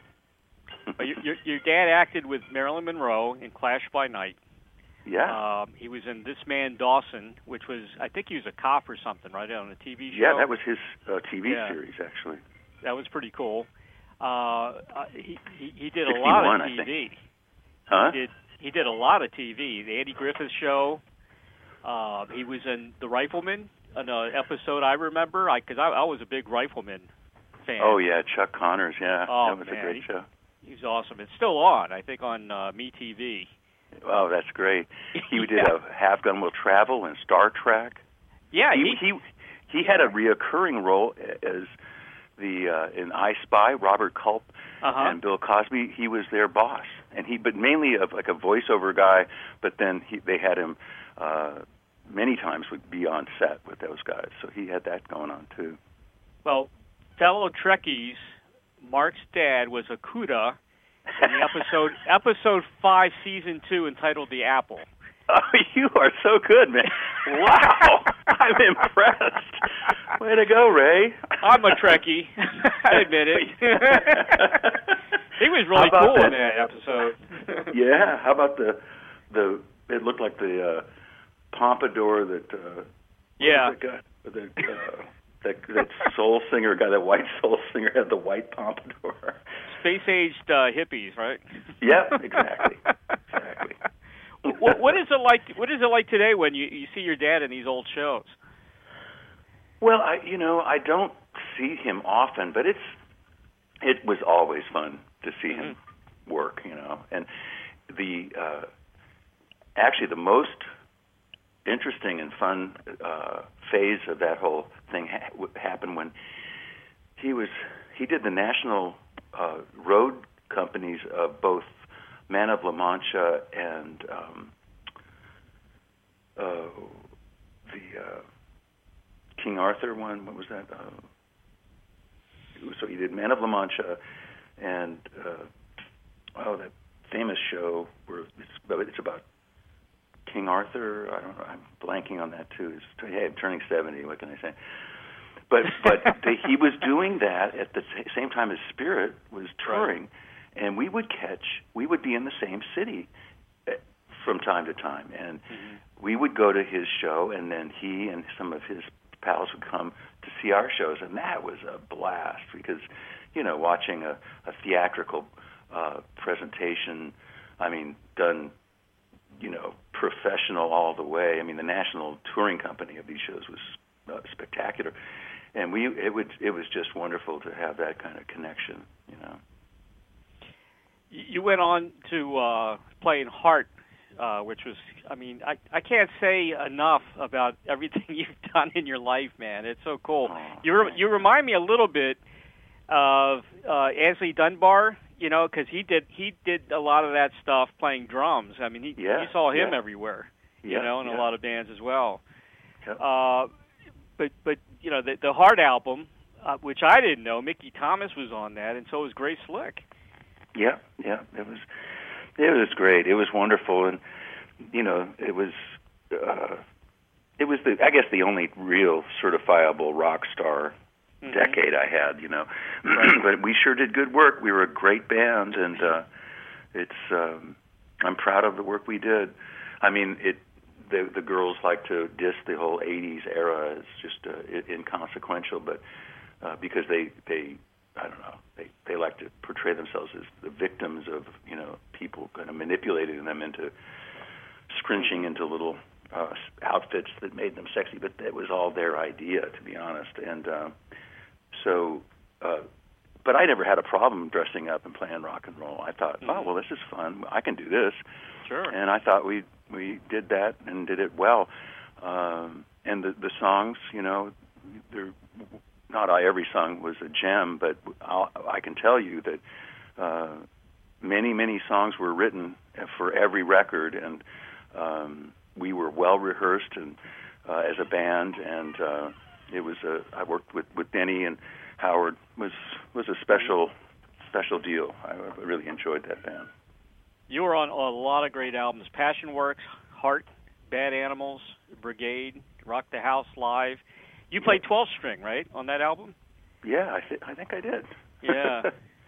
Well, your, your, your dad acted with Marilyn Monroe in Clash by Night. Yeah, Um, he was in This Man Dawson, which was, I think he was a cop or something, right, on a T V show. yeah, that was his uh, T V Yeah. series, actually. That was pretty cool. Uh, uh, he, he he did a lot sixty-one, of I T V. think. Huh? He did he did a lot of T V. The Andy Griffith Show. Uh, he was in The Rifleman, an uh, episode I remember, I because I, I was a big Rifleman fan. Oh, yeah, Chuck Connors, yeah, Oh, that was man. a great show. He's awesome. It's still on, I think, on uh, MeTV. Oh, that's great. He did Yeah. a Half Gun Will Travel and Star Trek. Yeah, he he he had a reoccurring role as the uh, in I Spy, Robert Culp uh-huh. and Bill Cosby. He was their boss, and he but mainly of like a voiceover guy. But then he, they had him uh, many times would be on set with those guys, so he had that going on too. Well, fellow Trekkies, Mark's dad was a Cuda in the episode episode five, season two, entitled "The Apple." Oh, you are so good, man! Wow, I'm impressed. Way to go, Ray. I'm a Trekkie. I admit it. He was really How about cool in that? that episode. Yeah, how about the the? It looked like the uh, pompadour that. Uh, Yeah. what was that guy? The, uh, that that soul singer guy, that white soul singer, had the white pompadour. Space-aged uh, hippies, right? Yeah, exactly. Exactly. what, what is it like? What is it like today when you you see your dad in these old shows? Well, I you know I don't see him often, but it's it was always fun to see Mm-hmm. him work, you know. And the uh, actually the most interesting and fun uh, phase of that whole thing ha- happened when he was he did the national uh, road companies of both Man of La Mancha and um, uh, the uh, King Arthur one. What was that? Uh, so he did Man of La Mancha and uh, oh, that famous show where it's, it's about King Arthur. I don't know. I'm blanking on that too. It's, hey, I'm turning seventy. What can I say? But but the, he was doing that at the same time as Spirit was touring, right. And we would catch. We would be in the same city from time to time, and mm-hmm. we would go to his show, and then he and some of his pals would come to see our shows, and that was a blast because, you know, watching a, a theatrical uh, presentation, I mean, done, you know, professional all the way. I mean, the national touring company of these shows was uh, spectacular, and we it would it was just wonderful to have that kind of connection, you know. You went on to uh, play in Heart, uh, which was, I mean, I, I can't say enough about everything you've done in your life, man. It's so cool. Oh, you re- you remind me a little bit of uh, Anthony Dunbar, you know, because he did he did a lot of that stuff playing drums. I mean, he, yeah, you saw him yeah. everywhere, you yeah, know, in yeah. a lot of bands as well. Yep. Uh, but but you know, the, the Heart album, uh, which I didn't know, Mickey Thomas was on that, and so was Grace Slick. Yeah, yeah, it was it was great. It was wonderful, and you know, it was uh, it was the I guess the only real certifiable rock star mm-hmm. decade I had. You know, right. But we sure did good work. We were a great band, and uh, it's um, I'm proud of the work we did. I mean, it the the girls like to diss the whole eighties era as just uh, inconsequential, but uh, because they they. I don't know. They they like to portray themselves as the victims of, you know, people kind of manipulating them into scrunching into little uh, outfits that made them sexy. But that was all their idea, to be honest. And uh, so, uh, but I never had a problem dressing up and playing rock and roll. I thought, oh well, this is fun. I can do this. Sure. And I thought we we did that and did it well. Um, and the the songs, you know, they're. Not every song was a gem, but I'll, I can tell you that uh, many, many songs were written for every record, and um, we were well rehearsed and uh, as a band. And uh, it was a. I worked with, with Denny and Howard. was was a special special deal. I really enjoyed that band. You were on a lot of great albums: Passion Works, Heart, Bad Animals, Brigade, Rock the House Live. You played twelve string, right, on that album? Yeah, I, th- I think I did. Yeah.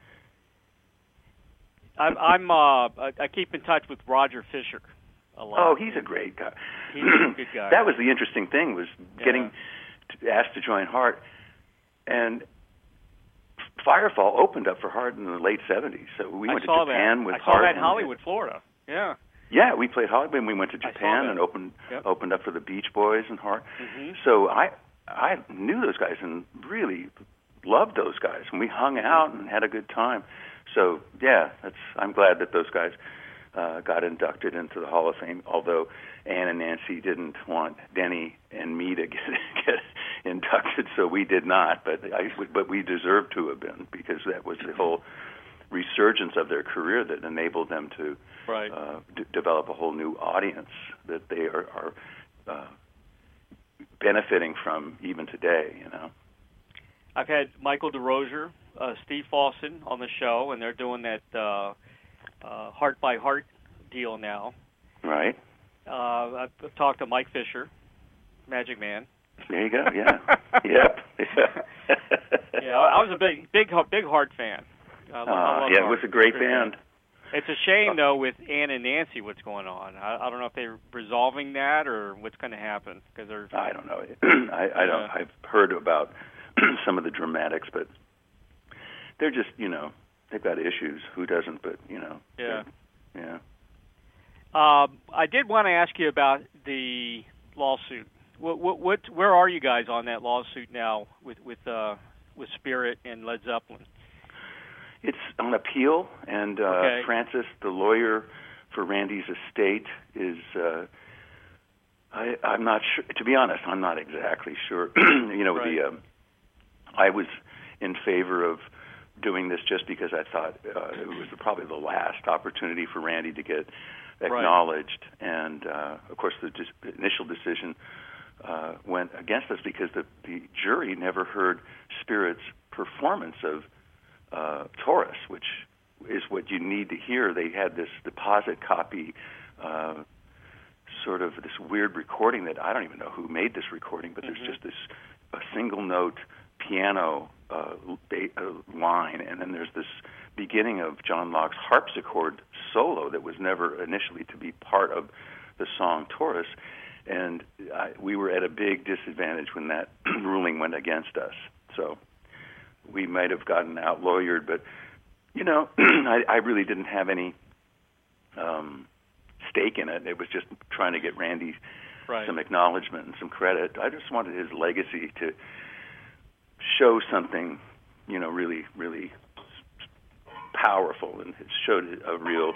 I'm, I'm uh, I keep in touch with Roger Fisher a lot. Oh, he's a great guy. He's a good guy. That was the interesting thing, was getting yeah. to, asked to join Heart, and Firefall opened up for Heart in the late seventies. So we I went to that. Japan with I Heart. I saw that in Hollywood, Florida. Yeah. Yeah, we played Hollywood, and we went to Japan and opened yep. opened up for the Beach Boys and Heart. Mm-hmm. So I I knew those guys and really loved those guys, and we hung out and had a good time. So yeah, that's I'm glad that those guys uh, got inducted into the Hall of Fame. Although Ann and Nancy didn't want Denny and me to get, get inducted, so we did not. But I but we deserved to have been, because that was the whole resurgence of their career that enabled them to right. uh, d- develop a whole new audience that they are. are uh, benefiting from even today, you know. I've had Michael DeRosier, uh, Steve Fossen on the show, and they're doing that uh, uh, Heart by Heart deal now. Right. Uh, I've talked to Mike Fisher, Magic Man. There you go. Yeah. Yep. Yeah. yeah. I was a big, big, big Heart fan. I love, uh, I love yeah, Heart. it was a great band. band. It's a shame, though, with Ann and Nancy, what's going on. I, I don't know if they're resolving that or what's going to happen. Because they're. I don't know. I, I don't. Yeah. I've heard about some of the dramatics, but they're just, you know, they've got issues. Who doesn't? But you know. Yeah. Yeah. Um, I did want to ask you about the lawsuit. What, what, what, where are you guys on that lawsuit now with with uh, with Spirit and Led Zeppelin? It's on appeal, and uh, okay. Francis, the lawyer for Randy's estate, is. Uh, I, I'm not sure. To be honest, I'm not exactly sure. you know, right. the um, I was in favor of doing this just because I thought uh, it was probably the last opportunity for Randy to get acknowledged. Right. And, uh, of course, the dis- initial decision uh, went against us because the, the jury never heard Spirit's performance of uh, Taurus, which is what you need to hear. They had this deposit copy, uh, sort of this weird recording that I don't even know who made this recording, but mm-hmm. there's just this a single note piano uh, ba- uh, line, and then there's this beginning of John Locke's harpsichord solo that was never initially to be part of the song Taurus, and I, we were at a big disadvantage when that ruling went against us. So we might have gotten out-lawyered, but, you know, I, I really didn't have any um, stake in it. It was just trying to get Randy right. some acknowledgement and some credit. I just wanted his legacy to show something, you know, really, really powerful, and it showed a real,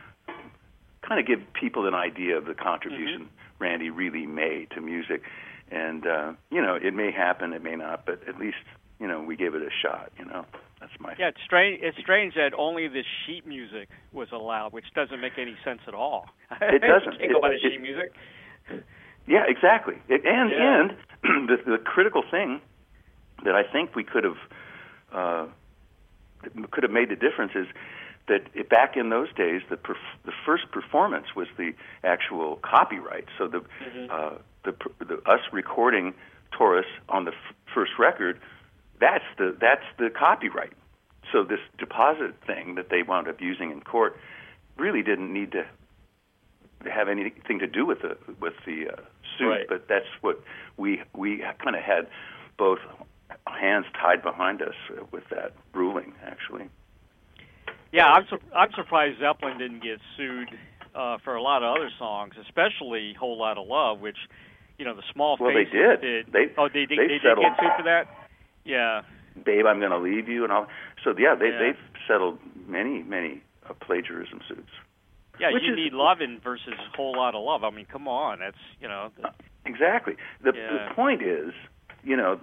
kind of give people an idea of the contribution mm-hmm. Randy really made to music. And, uh, you know, it may happen, it may not, but at least, you know, we gave it a shot, you know. That's my... Yeah, it's strange, it's strange that only the sheet music was allowed, which doesn't make any sense at all. It doesn't. You can't go by the it, sheet music. Yeah, exactly. It, and, yeah. and the, the critical thing that I think we could have uh, could have made the difference is that it, back in those days, the perf- the first performance was the actual copyright. So the mm-hmm. uh, the, the us recording Taurus on the f- first record, that's the that's the copyright. So this deposit thing that they wound up using in court really didn't need to have anything to do with the with the uh, suit. Right. But that's what we we kind of had both hands tied behind us with that ruling, actually. Yeah, I'm su- I'm surprised Zeppelin didn't get sued uh, for a lot of other songs, especially "Whole Lot of Love," which, you know, the Small well, Faces they did. did. They, oh, they, they, they, they did settled. get sued for that? Yeah. Babe, I'm going to leave you, and all. So yeah, they yeah. they've settled many many uh, plagiarism suits. Yeah, Which you is, need lovin' versus Whole Lot of Love. I mean, come on, that's you know. The, exactly. The, yeah. the point is, you know,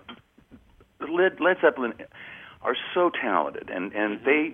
Led, Led Zeppelin are so talented, and, and mm-hmm. they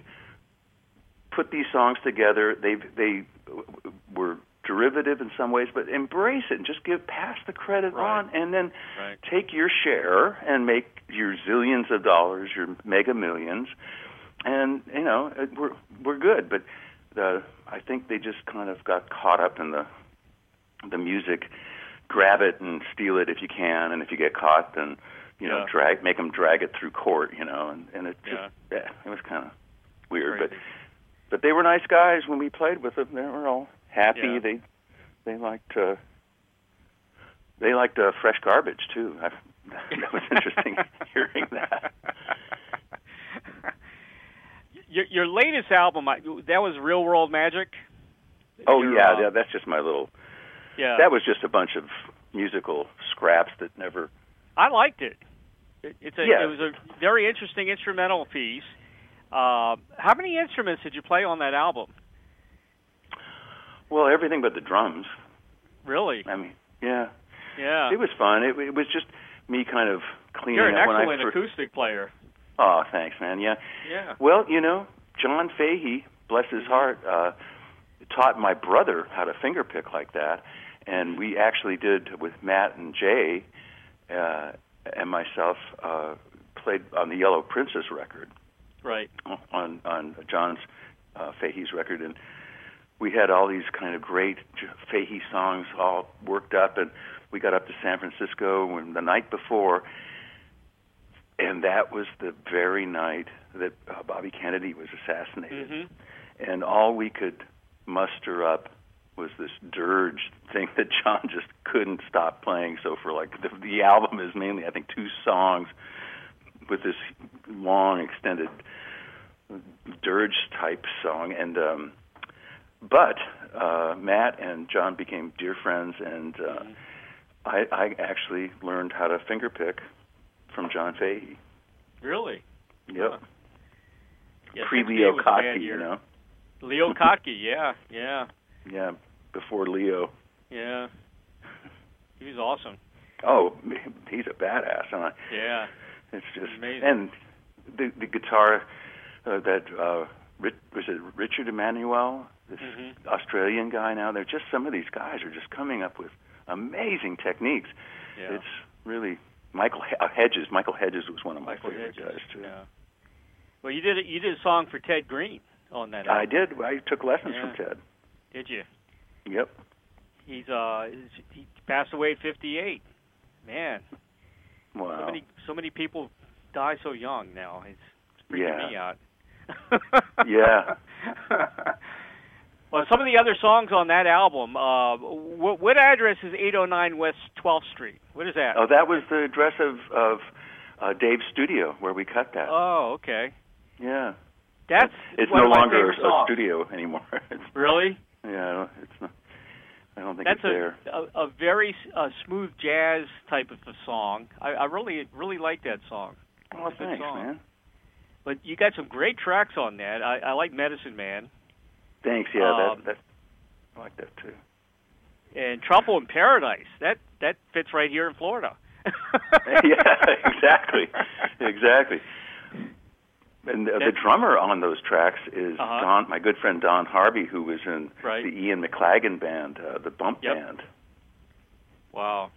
put these songs together. They they were derivative in some ways, but embrace it and just give pass the credit right. on, and then right. take your share and make your zillions of dollars, your mega millions, and you know we're we're good. But the, I think they just kind of got caught up in the the music. Grab it and steal it if you can, and if you get caught, then you know yeah. drag make them drag it through court. You know, and and it just yeah, yeah it was kind of weird, Crazy. but but they were nice guys when we played with them. They were all happy. Yeah. They they liked uh, they liked uh, Fresh Garbage too. I, that was interesting hearing that. Your, your latest album, that was Real World Magic? Oh, your, yeah, uh, yeah, that's just my little... Yeah. That was just a bunch of musical scraps that never... I liked it. it it's a, yeah. It was a very interesting instrumental piece. Uh, how many instruments did you play on that album? Well, everything but the drums. Really? I mean, yeah. Yeah. It was fun. It, it was just me kind of cleaning You're an up when I excellent first... acoustic player. Oh, thanks, man. Yeah. Yeah. Well, you know, John Fahey, bless his heart, uh, taught my brother how to fingerpick like that, and we actually did with Matt and Jay uh, and myself uh, played on the Yellow Princess record. Right. On on John's uh, Fahey's record, and we had all these kind of great Fahey songs all worked up, and we got up to San Francisco when the night before. And that was the very night that uh, Bobby Kennedy was assassinated. Mm-hmm. And all we could muster up was this dirge thing that John just couldn't stop playing. So for like, the, the album is mainly, I think, two songs with this long, extended dirge-type song. And um, But uh, Matt and John became dear friends, and uh, mm-hmm. I, I actually learned how to fingerpick from John Fahey. Really? Yep. Uh, yeah, Pre-Leo Kottke, you know? Leo Kottke, yeah, yeah. Yeah, before Leo. Yeah. He was awesome. Oh, he's a badass, huh? Yeah. It's just amazing. And the, the guitar uh, that uh, Rich, was it Richard Emmanuel, this mm-hmm. Australian guy now. They're just, some of these guys are just coming up with amazing techniques. Yeah. It's really Michael uh, Hedges. Michael Hedges was one of my Michael favorite Hedges, guys too. Yeah. Well, you did a, you did a song for Ted Green on that album. I did. I took lessons Yeah. from Ted. Did you? Yep. He's uh he passed away at fifty-eight. Man. Wow. So many so many people die so young now. It's, it's freaking Yeah. me out. Yeah. Well, some of the other songs on that album, uh, what, what address is eight oh nine West twelfth Street? What is that? Oh, that was the address of of uh, Dave's studio where we cut that. Oh, okay. Yeah. That's it's one no of my longer favorite a songs. studio anymore. It's, Really? yeah, I don't, it's not. I don't think That's it's there. a, a a very uh, smooth jazz type of a song. I, I really really like that song. Oh, It's a good thanks, song. man. But you got some great tracks on that. I, I like Medicine Man Thanks. Yeah, Um, that, that I like that too. and Trouble in Paradise. That that fits right here in Florida. Yeah, exactly, exactly. And the, the drummer on those tracks is Uh-huh. Don, my good friend Don Harvey, who was in Right. the Ian McLagan band, uh, the Bump Yep. Band. Wow.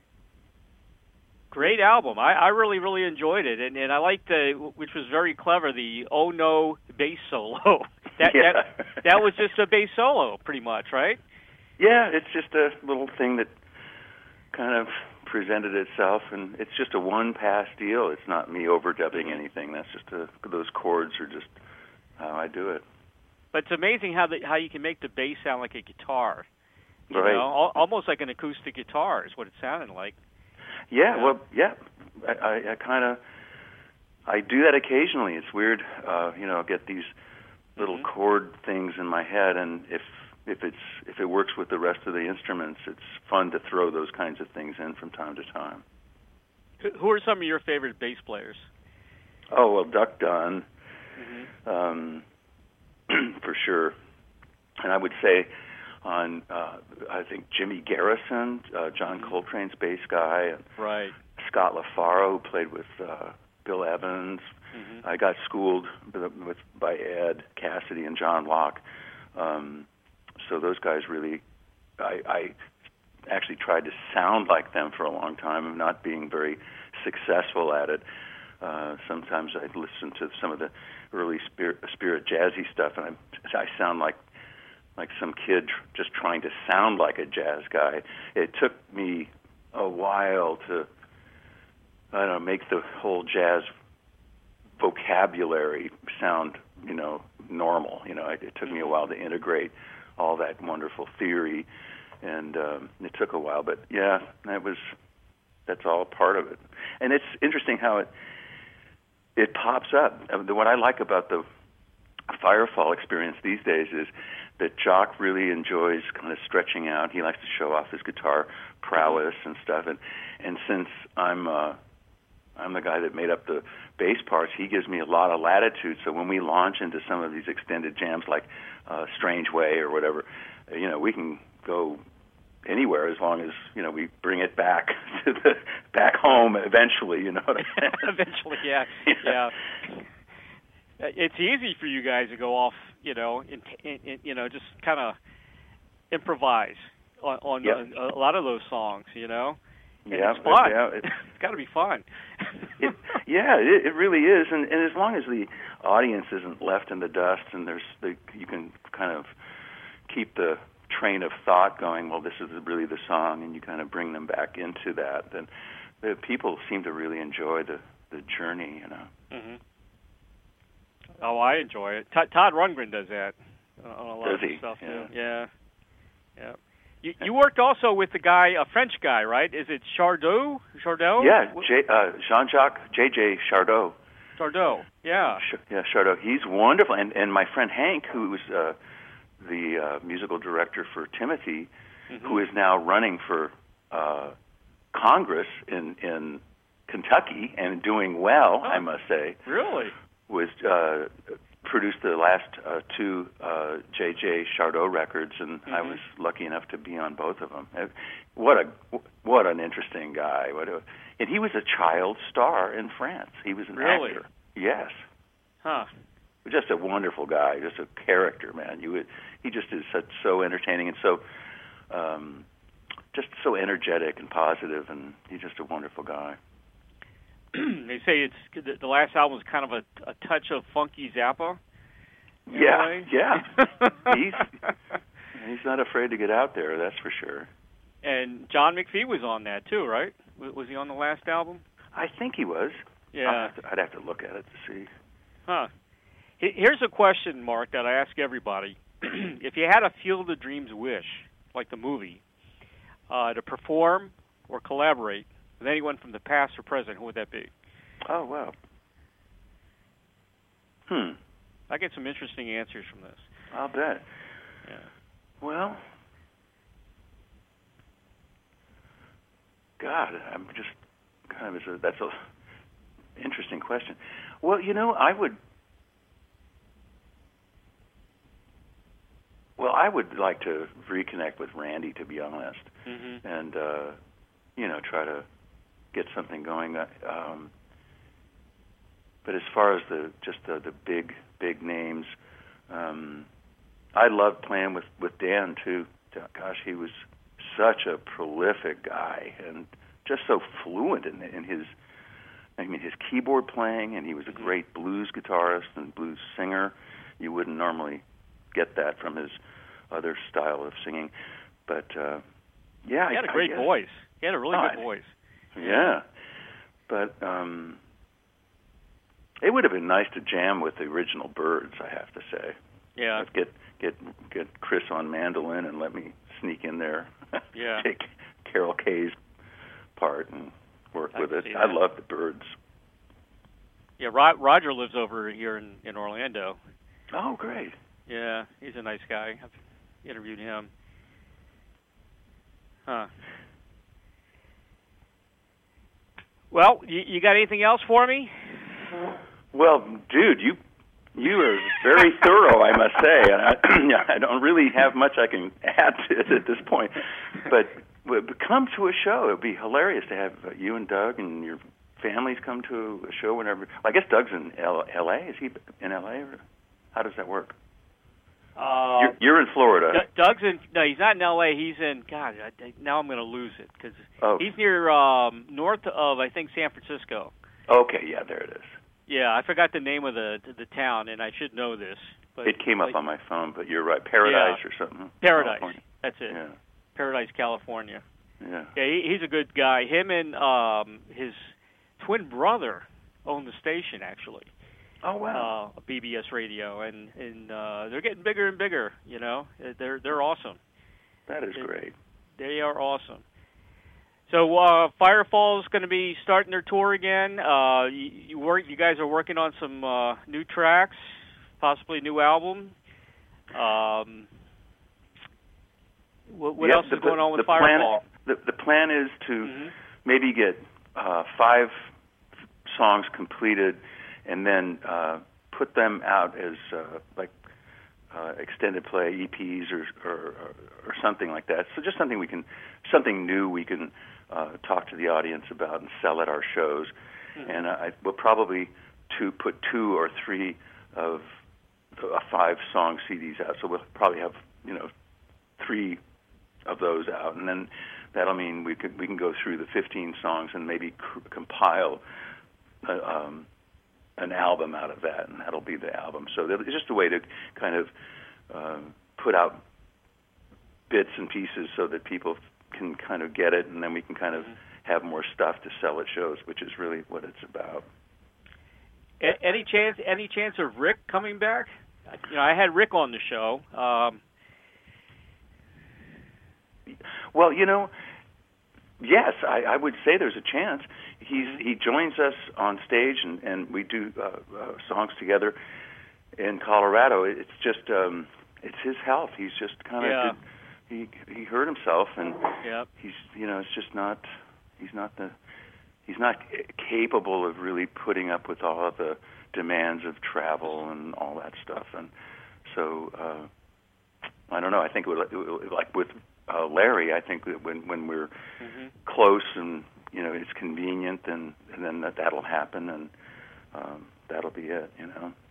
Great album. I, I really, really enjoyed it, and, and I liked the, which was very clever, the "Oh No" bass solo. that, Yeah. that that was just a bass solo, pretty much, right? Yeah, it's just a little thing that kind of presented itself, and it's just a one-pass deal. It's not me overdubbing anything. That's just a, those chords are just how I do it. But it's amazing how the, how you can make the bass sound like a guitar. You Right. know, al- almost like an acoustic guitar is what it sounded like. Yeah, Yeah. well, yeah. I, I, I kind of I do that occasionally. It's weird, uh, you know. I get these little Mhm. chord things in my head, and if if it's if it works with the rest of the instruments, it's fun to throw those kinds of things in from time to time. Who- Who are some of your favorite bass players? Oh well, Duck Dunn, Mm-hmm. um, for sure, and I would say on uh, I think Jimmy Garrison, uh, John Mhm. Coltrane's bass guy, and Right. Scott LaFaro, who played with uh, Bill Evans. Mm-hmm. I got schooled with, with by Ed Cassidy and John Locke. Um, so those guys really, I, I actually tried to sound like them for a long time, and not being very successful at it. Uh, sometimes I'd listen to some of the early spirit, spirit jazzy stuff, and I, I sound like like some kid tr- just trying to sound like a jazz guy. It took me a while to, I don't know, make the whole jazz vocabulary sound, you know, normal. You know, it, it took me a while to integrate all that wonderful theory, and um, it took a while. But yeah, that was that's all part of it. And it's interesting how it it pops up. I mean, what I like about the Firefall experience these days is that Jock really enjoys kind of stretching out. He likes to show off his guitar prowess and stuff. And and since I'm uh, I'm the guy that made up the bass parts, he gives me a lot of latitude. So when we launch into some of these extended jams like uh, Strange Way or whatever, you know, we can go anywhere as long as, you know, we bring it back to the back home eventually, you know what I'm saying? Eventually, yeah. yeah. It's easy for you guys to go off, you know, in, in, in, you know, just kind of improvise on, on Yep. a, a lot of those songs, you know. And Yeah, it's fun. yeah, it- it's got to be fun. it, yeah, it, it really is, and, and as long as the audience isn't left in the dust, and there's the, you can kind of keep the train of thought going. Well, this is really the song, and you kind of bring them back into that. Then the people seem to really enjoy the the journey, you know. Mm-hmm. Oh, I enjoy it. Todd, Todd Rundgren does that uh, on a lot Does of his he? stuff Yeah. too. Yeah, yeah. You, you worked also with the guy, a French guy, right? Is it Chardot? Chardot? Yeah, Wh- J, uh, Jean-Jacques J J Chardot. Chardot. Yeah. Ch- yeah, Chardot. He's wonderful, and and my friend Hank, who was uh, the uh, musical director for Timothy, Mm-hmm. who is now running for uh, Congress in in Kentucky and doing well, Oh. I must say. Really? Was uh, produced the last uh, two uh, J J Chardot records, and I Mhm. was lucky enough to be on both of them. Uh, What a what an interesting guy! What a, and he was a child star in France. He was an Really? actor. Yes. Huh. just a wonderful guy, just a character, man. You would, he just is such so entertaining and so um, just so energetic and positive, and he's just a wonderful guy. They say it's the last album was kind of a, a touch of funky Zappa. Yeah, yeah. he's he's not afraid to get out there, that's for sure. And John McPhee was on that too, right? Was he on the last album? I think he was. Yeah. I'd have to, I'd have to look at it to see. Huh. Here's a question, Mark, that I ask everybody. If you had a Field of Dreams wish, like the movie, uh, to perform or collaborate with anyone from the past or present, who would that be? Oh, wow. Hmm. I get some interesting answers from this. I'll bet. Yeah. Well, God, I'm just kind of, a, that's a interesting question. Well, you know, I would, well, I would like to reconnect with Randy, to be honest, mm-hmm. and, uh, you know, try to get something going. Um, but as far as the just the, the big, big names, um, I loved playing with, with Dan, too. Gosh, he was such a prolific guy and just so fluent in, in his, I mean, his keyboard playing, and he was a great blues guitarist and blues singer. You wouldn't normally get that from his other style of singing. But, uh, yeah. He had I, a great guess, voice. He had a really oh, good voice. Yeah. But um, it would have been nice to jam with the original Byrds, I have to say. Yeah. Let's get, get, get Chris on mandolin and let me sneak in there. Yeah. Take Carol Kay's part and work I with it. see I that. love the Byrds. Yeah, Ro- Roger lives over here in, in Orlando. Oh, great. Yeah, he's a nice guy. I've interviewed him. Huh. Well, you, you got anything else for me? Well, dude, you you are very thorough, I must say. And I, I don't really have much I can add to it at this point. But, but come to a show. It would be hilarious to have you and Doug and your families come to a show whenever. Well, I guess Doug's in L A. Is he in L A? Or how does that work? Uh, you're, you're in Florida. D- Doug's in. No, he's not in L A. He's in. God, I, now I'm going to lose it because oh. he's near um, north of I think San Francisco. Okay, yeah, there it is. Yeah, I forgot the name of the the town, and I should know this. But it came up like, on my phone, but you're right. Paradise yeah. or something. Paradise. California. That's it. Yeah. Paradise, California. Yeah. Yeah, he, he's a good guy. Him and um, his twin brother own the station, actually. Oh wow. Uh, B B S Radio, and and uh, they're getting bigger and bigger. You know, they're they're awesome. That is they, great. They are awesome. So uh, Firefall's going to be starting their tour again. Uh, you, you work. You guys are working on some uh, new tracks, possibly a new album. Um, what what yeah, else the, is going on with the Firefall? Plan, the, the plan is to mm-hmm. maybe get uh, five songs completed, and then uh, put them out as uh, like uh, extended play E Ps or, or or something like that. So just something we can, something new we can uh, talk to the audience about and sell at our shows. Mm-hmm. And I will probably to put two or three of a five song C Ds out. So we'll probably have you know three of those out, and then that'll mean we can we can go through the fifteen songs and maybe c- compile a, um, an album out of that, and that'll be the album. So it's just a way to kind of uh, put out bits and pieces so that people can kind of get it, and then we can kind of have more stuff to sell at shows, which is really what it's about. A- any chance? Any chance of Rick coming back? You know, I had Rick on the show. Um, well, you know, yes, I, I would say there's a chance. He's he joins us on stage, and, and we do uh, uh, songs together in Colorado. It's just um, it's his health. He's just kind of yeah. he he hurt himself, and yep. he's you know it's just not he's not the he's not capable of really putting up with all of the demands of travel and all that stuff. And so uh, I don't know. I think it would, it would, like with uh, Larry, I think that when when we're mm-hmm. close and you know it's convenient, and, and then that that'll happen, and um, that'll be it. You know.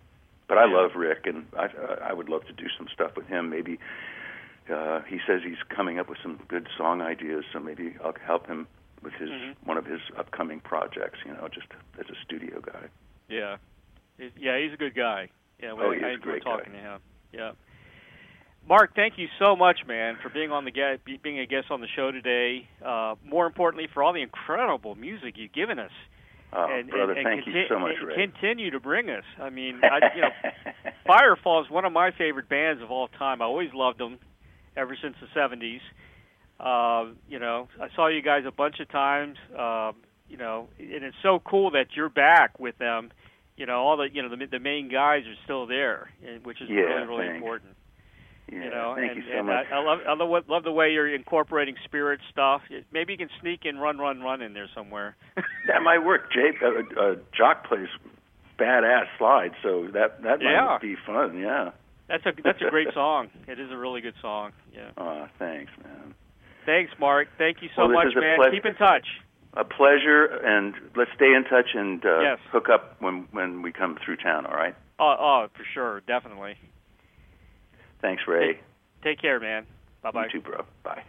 but I love Rick, and I, I would love to do some stuff with him. Maybe uh, he says he's coming up with some good song ideas, so maybe I'll help him with his mm-hmm. one of his upcoming projects. You know, just as a studio guy. Yeah, yeah, he's a good guy. Yeah, well, oh, he's I a great talking guy. to him. Yeah. Mark, thank you so much, man, for being on the guest, being a guest on the show today. Uh, more importantly, for all the incredible music you've given us. Oh, and, brother, and, and thank conti- you so much, and Ray. Continue to bring us. I mean, I, you know, Firefall is one of my favorite bands of all time. I always loved them ever since the seventies. Uh, you know, I saw you guys a bunch of times. Uh, you know, and it's so cool that you're back with them. You know, all the you know the the main guys are still there, which is yeah, really really thanks. important. Yeah, you know, thank and, you so and much. I, I love I love, love the way you're incorporating spirit stuff. Maybe you can sneak in Run Run Run in there somewhere. That might work. Jake, uh, uh, Jock plays badass slides, so that that yeah. might be fun. Yeah, that's a that's a great song. It is a really good song. Yeah. Oh, thanks, man. Thanks, Mark. Thank you so well, much, this is a man. ple- Keep in touch. A pleasure, and let's stay in touch and uh, yes. hook up when when we come through town. All right? Oh, oh, for sure, definitely. Thanks, Ray. Take, take care, man. Bye bye. You too, bro. Bye.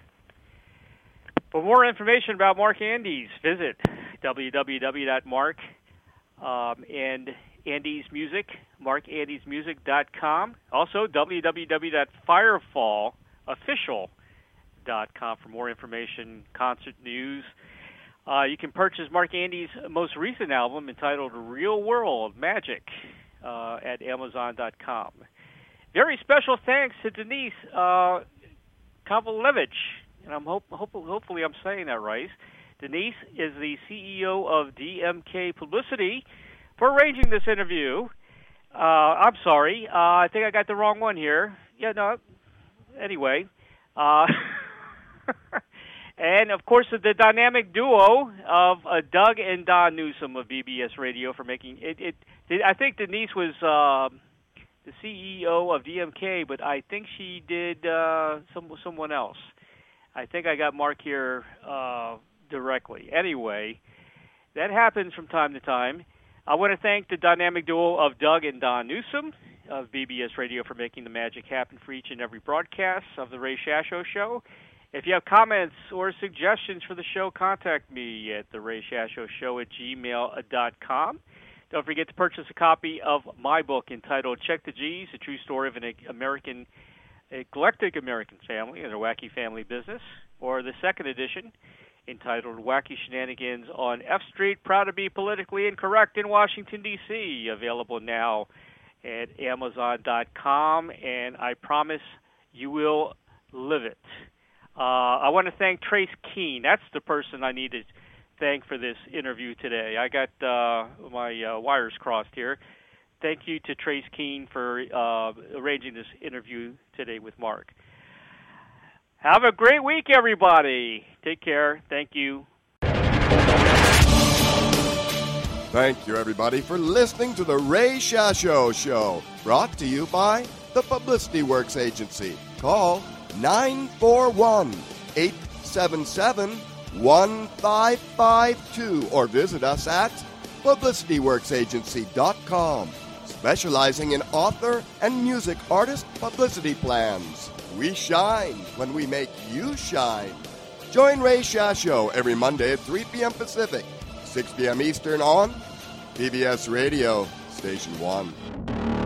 For more information about Mark Andes, visit w w w dot mark um, and Andes Music, mark andes music dot com. Also, w w w dot firefall official dot com for more information, concert news. Uh, you can purchase Mark Andes' most recent album entitled Real World Magic uh, at amazon dot com. Very special thanks to Denise uh, Kovalevich, and I'm hope, hope, hopefully I'm saying that right. Denise is the C E O of D M K Publicity for arranging this interview. Uh, I'm sorry, uh, I think I got the wrong one here. Yeah, no, anyway. Uh, and, of course, the dynamic duo of uh, Doug and Don Newsom of B B S Radio for making it. it, it I think Denise was uh, the C E O of D M K, but I think she did uh, some someone else. I think I got Mark here uh, directly. Anyway, that happens from time to time. I want to thank the dynamic duo of Doug and Don Newsom of B B S Radio for making the magic happen for each and every broadcast of the Ray Shasho Show. If you have comments or suggestions for the show, contact me at the Ray Shasho Show at gmail dot com. Don't forget to purchase a copy of my book entitled Check the G's, a true story of an American, eclectic American family and their wacky family business, or the second edition entitled Wacky Shenanigans on F Street, Proud to be Politically Incorrect in Washington, D C, available now at amazon dot com, and I promise you will live it. Uh, I want to thank Trace Keene. That's the person I need to thank for this interview today. I got uh, my uh, wires crossed here. Thank you to Trace Keene for uh, arranging this interview today with Mark. Have a great week, everybody. Take care. Thank you. Thank you, everybody, for listening to the Ray Shasho Show, brought to you by the Publicity Works Agency. Call nine four one, eight seven seven, one five five two or visit us at publicity works agency dot com, specializing in author and music artist publicity plans. We shine when we make you shine. Join Ray Shasho every Monday at three p.m. Pacific, six p.m. Eastern on B B S Radio, Station one.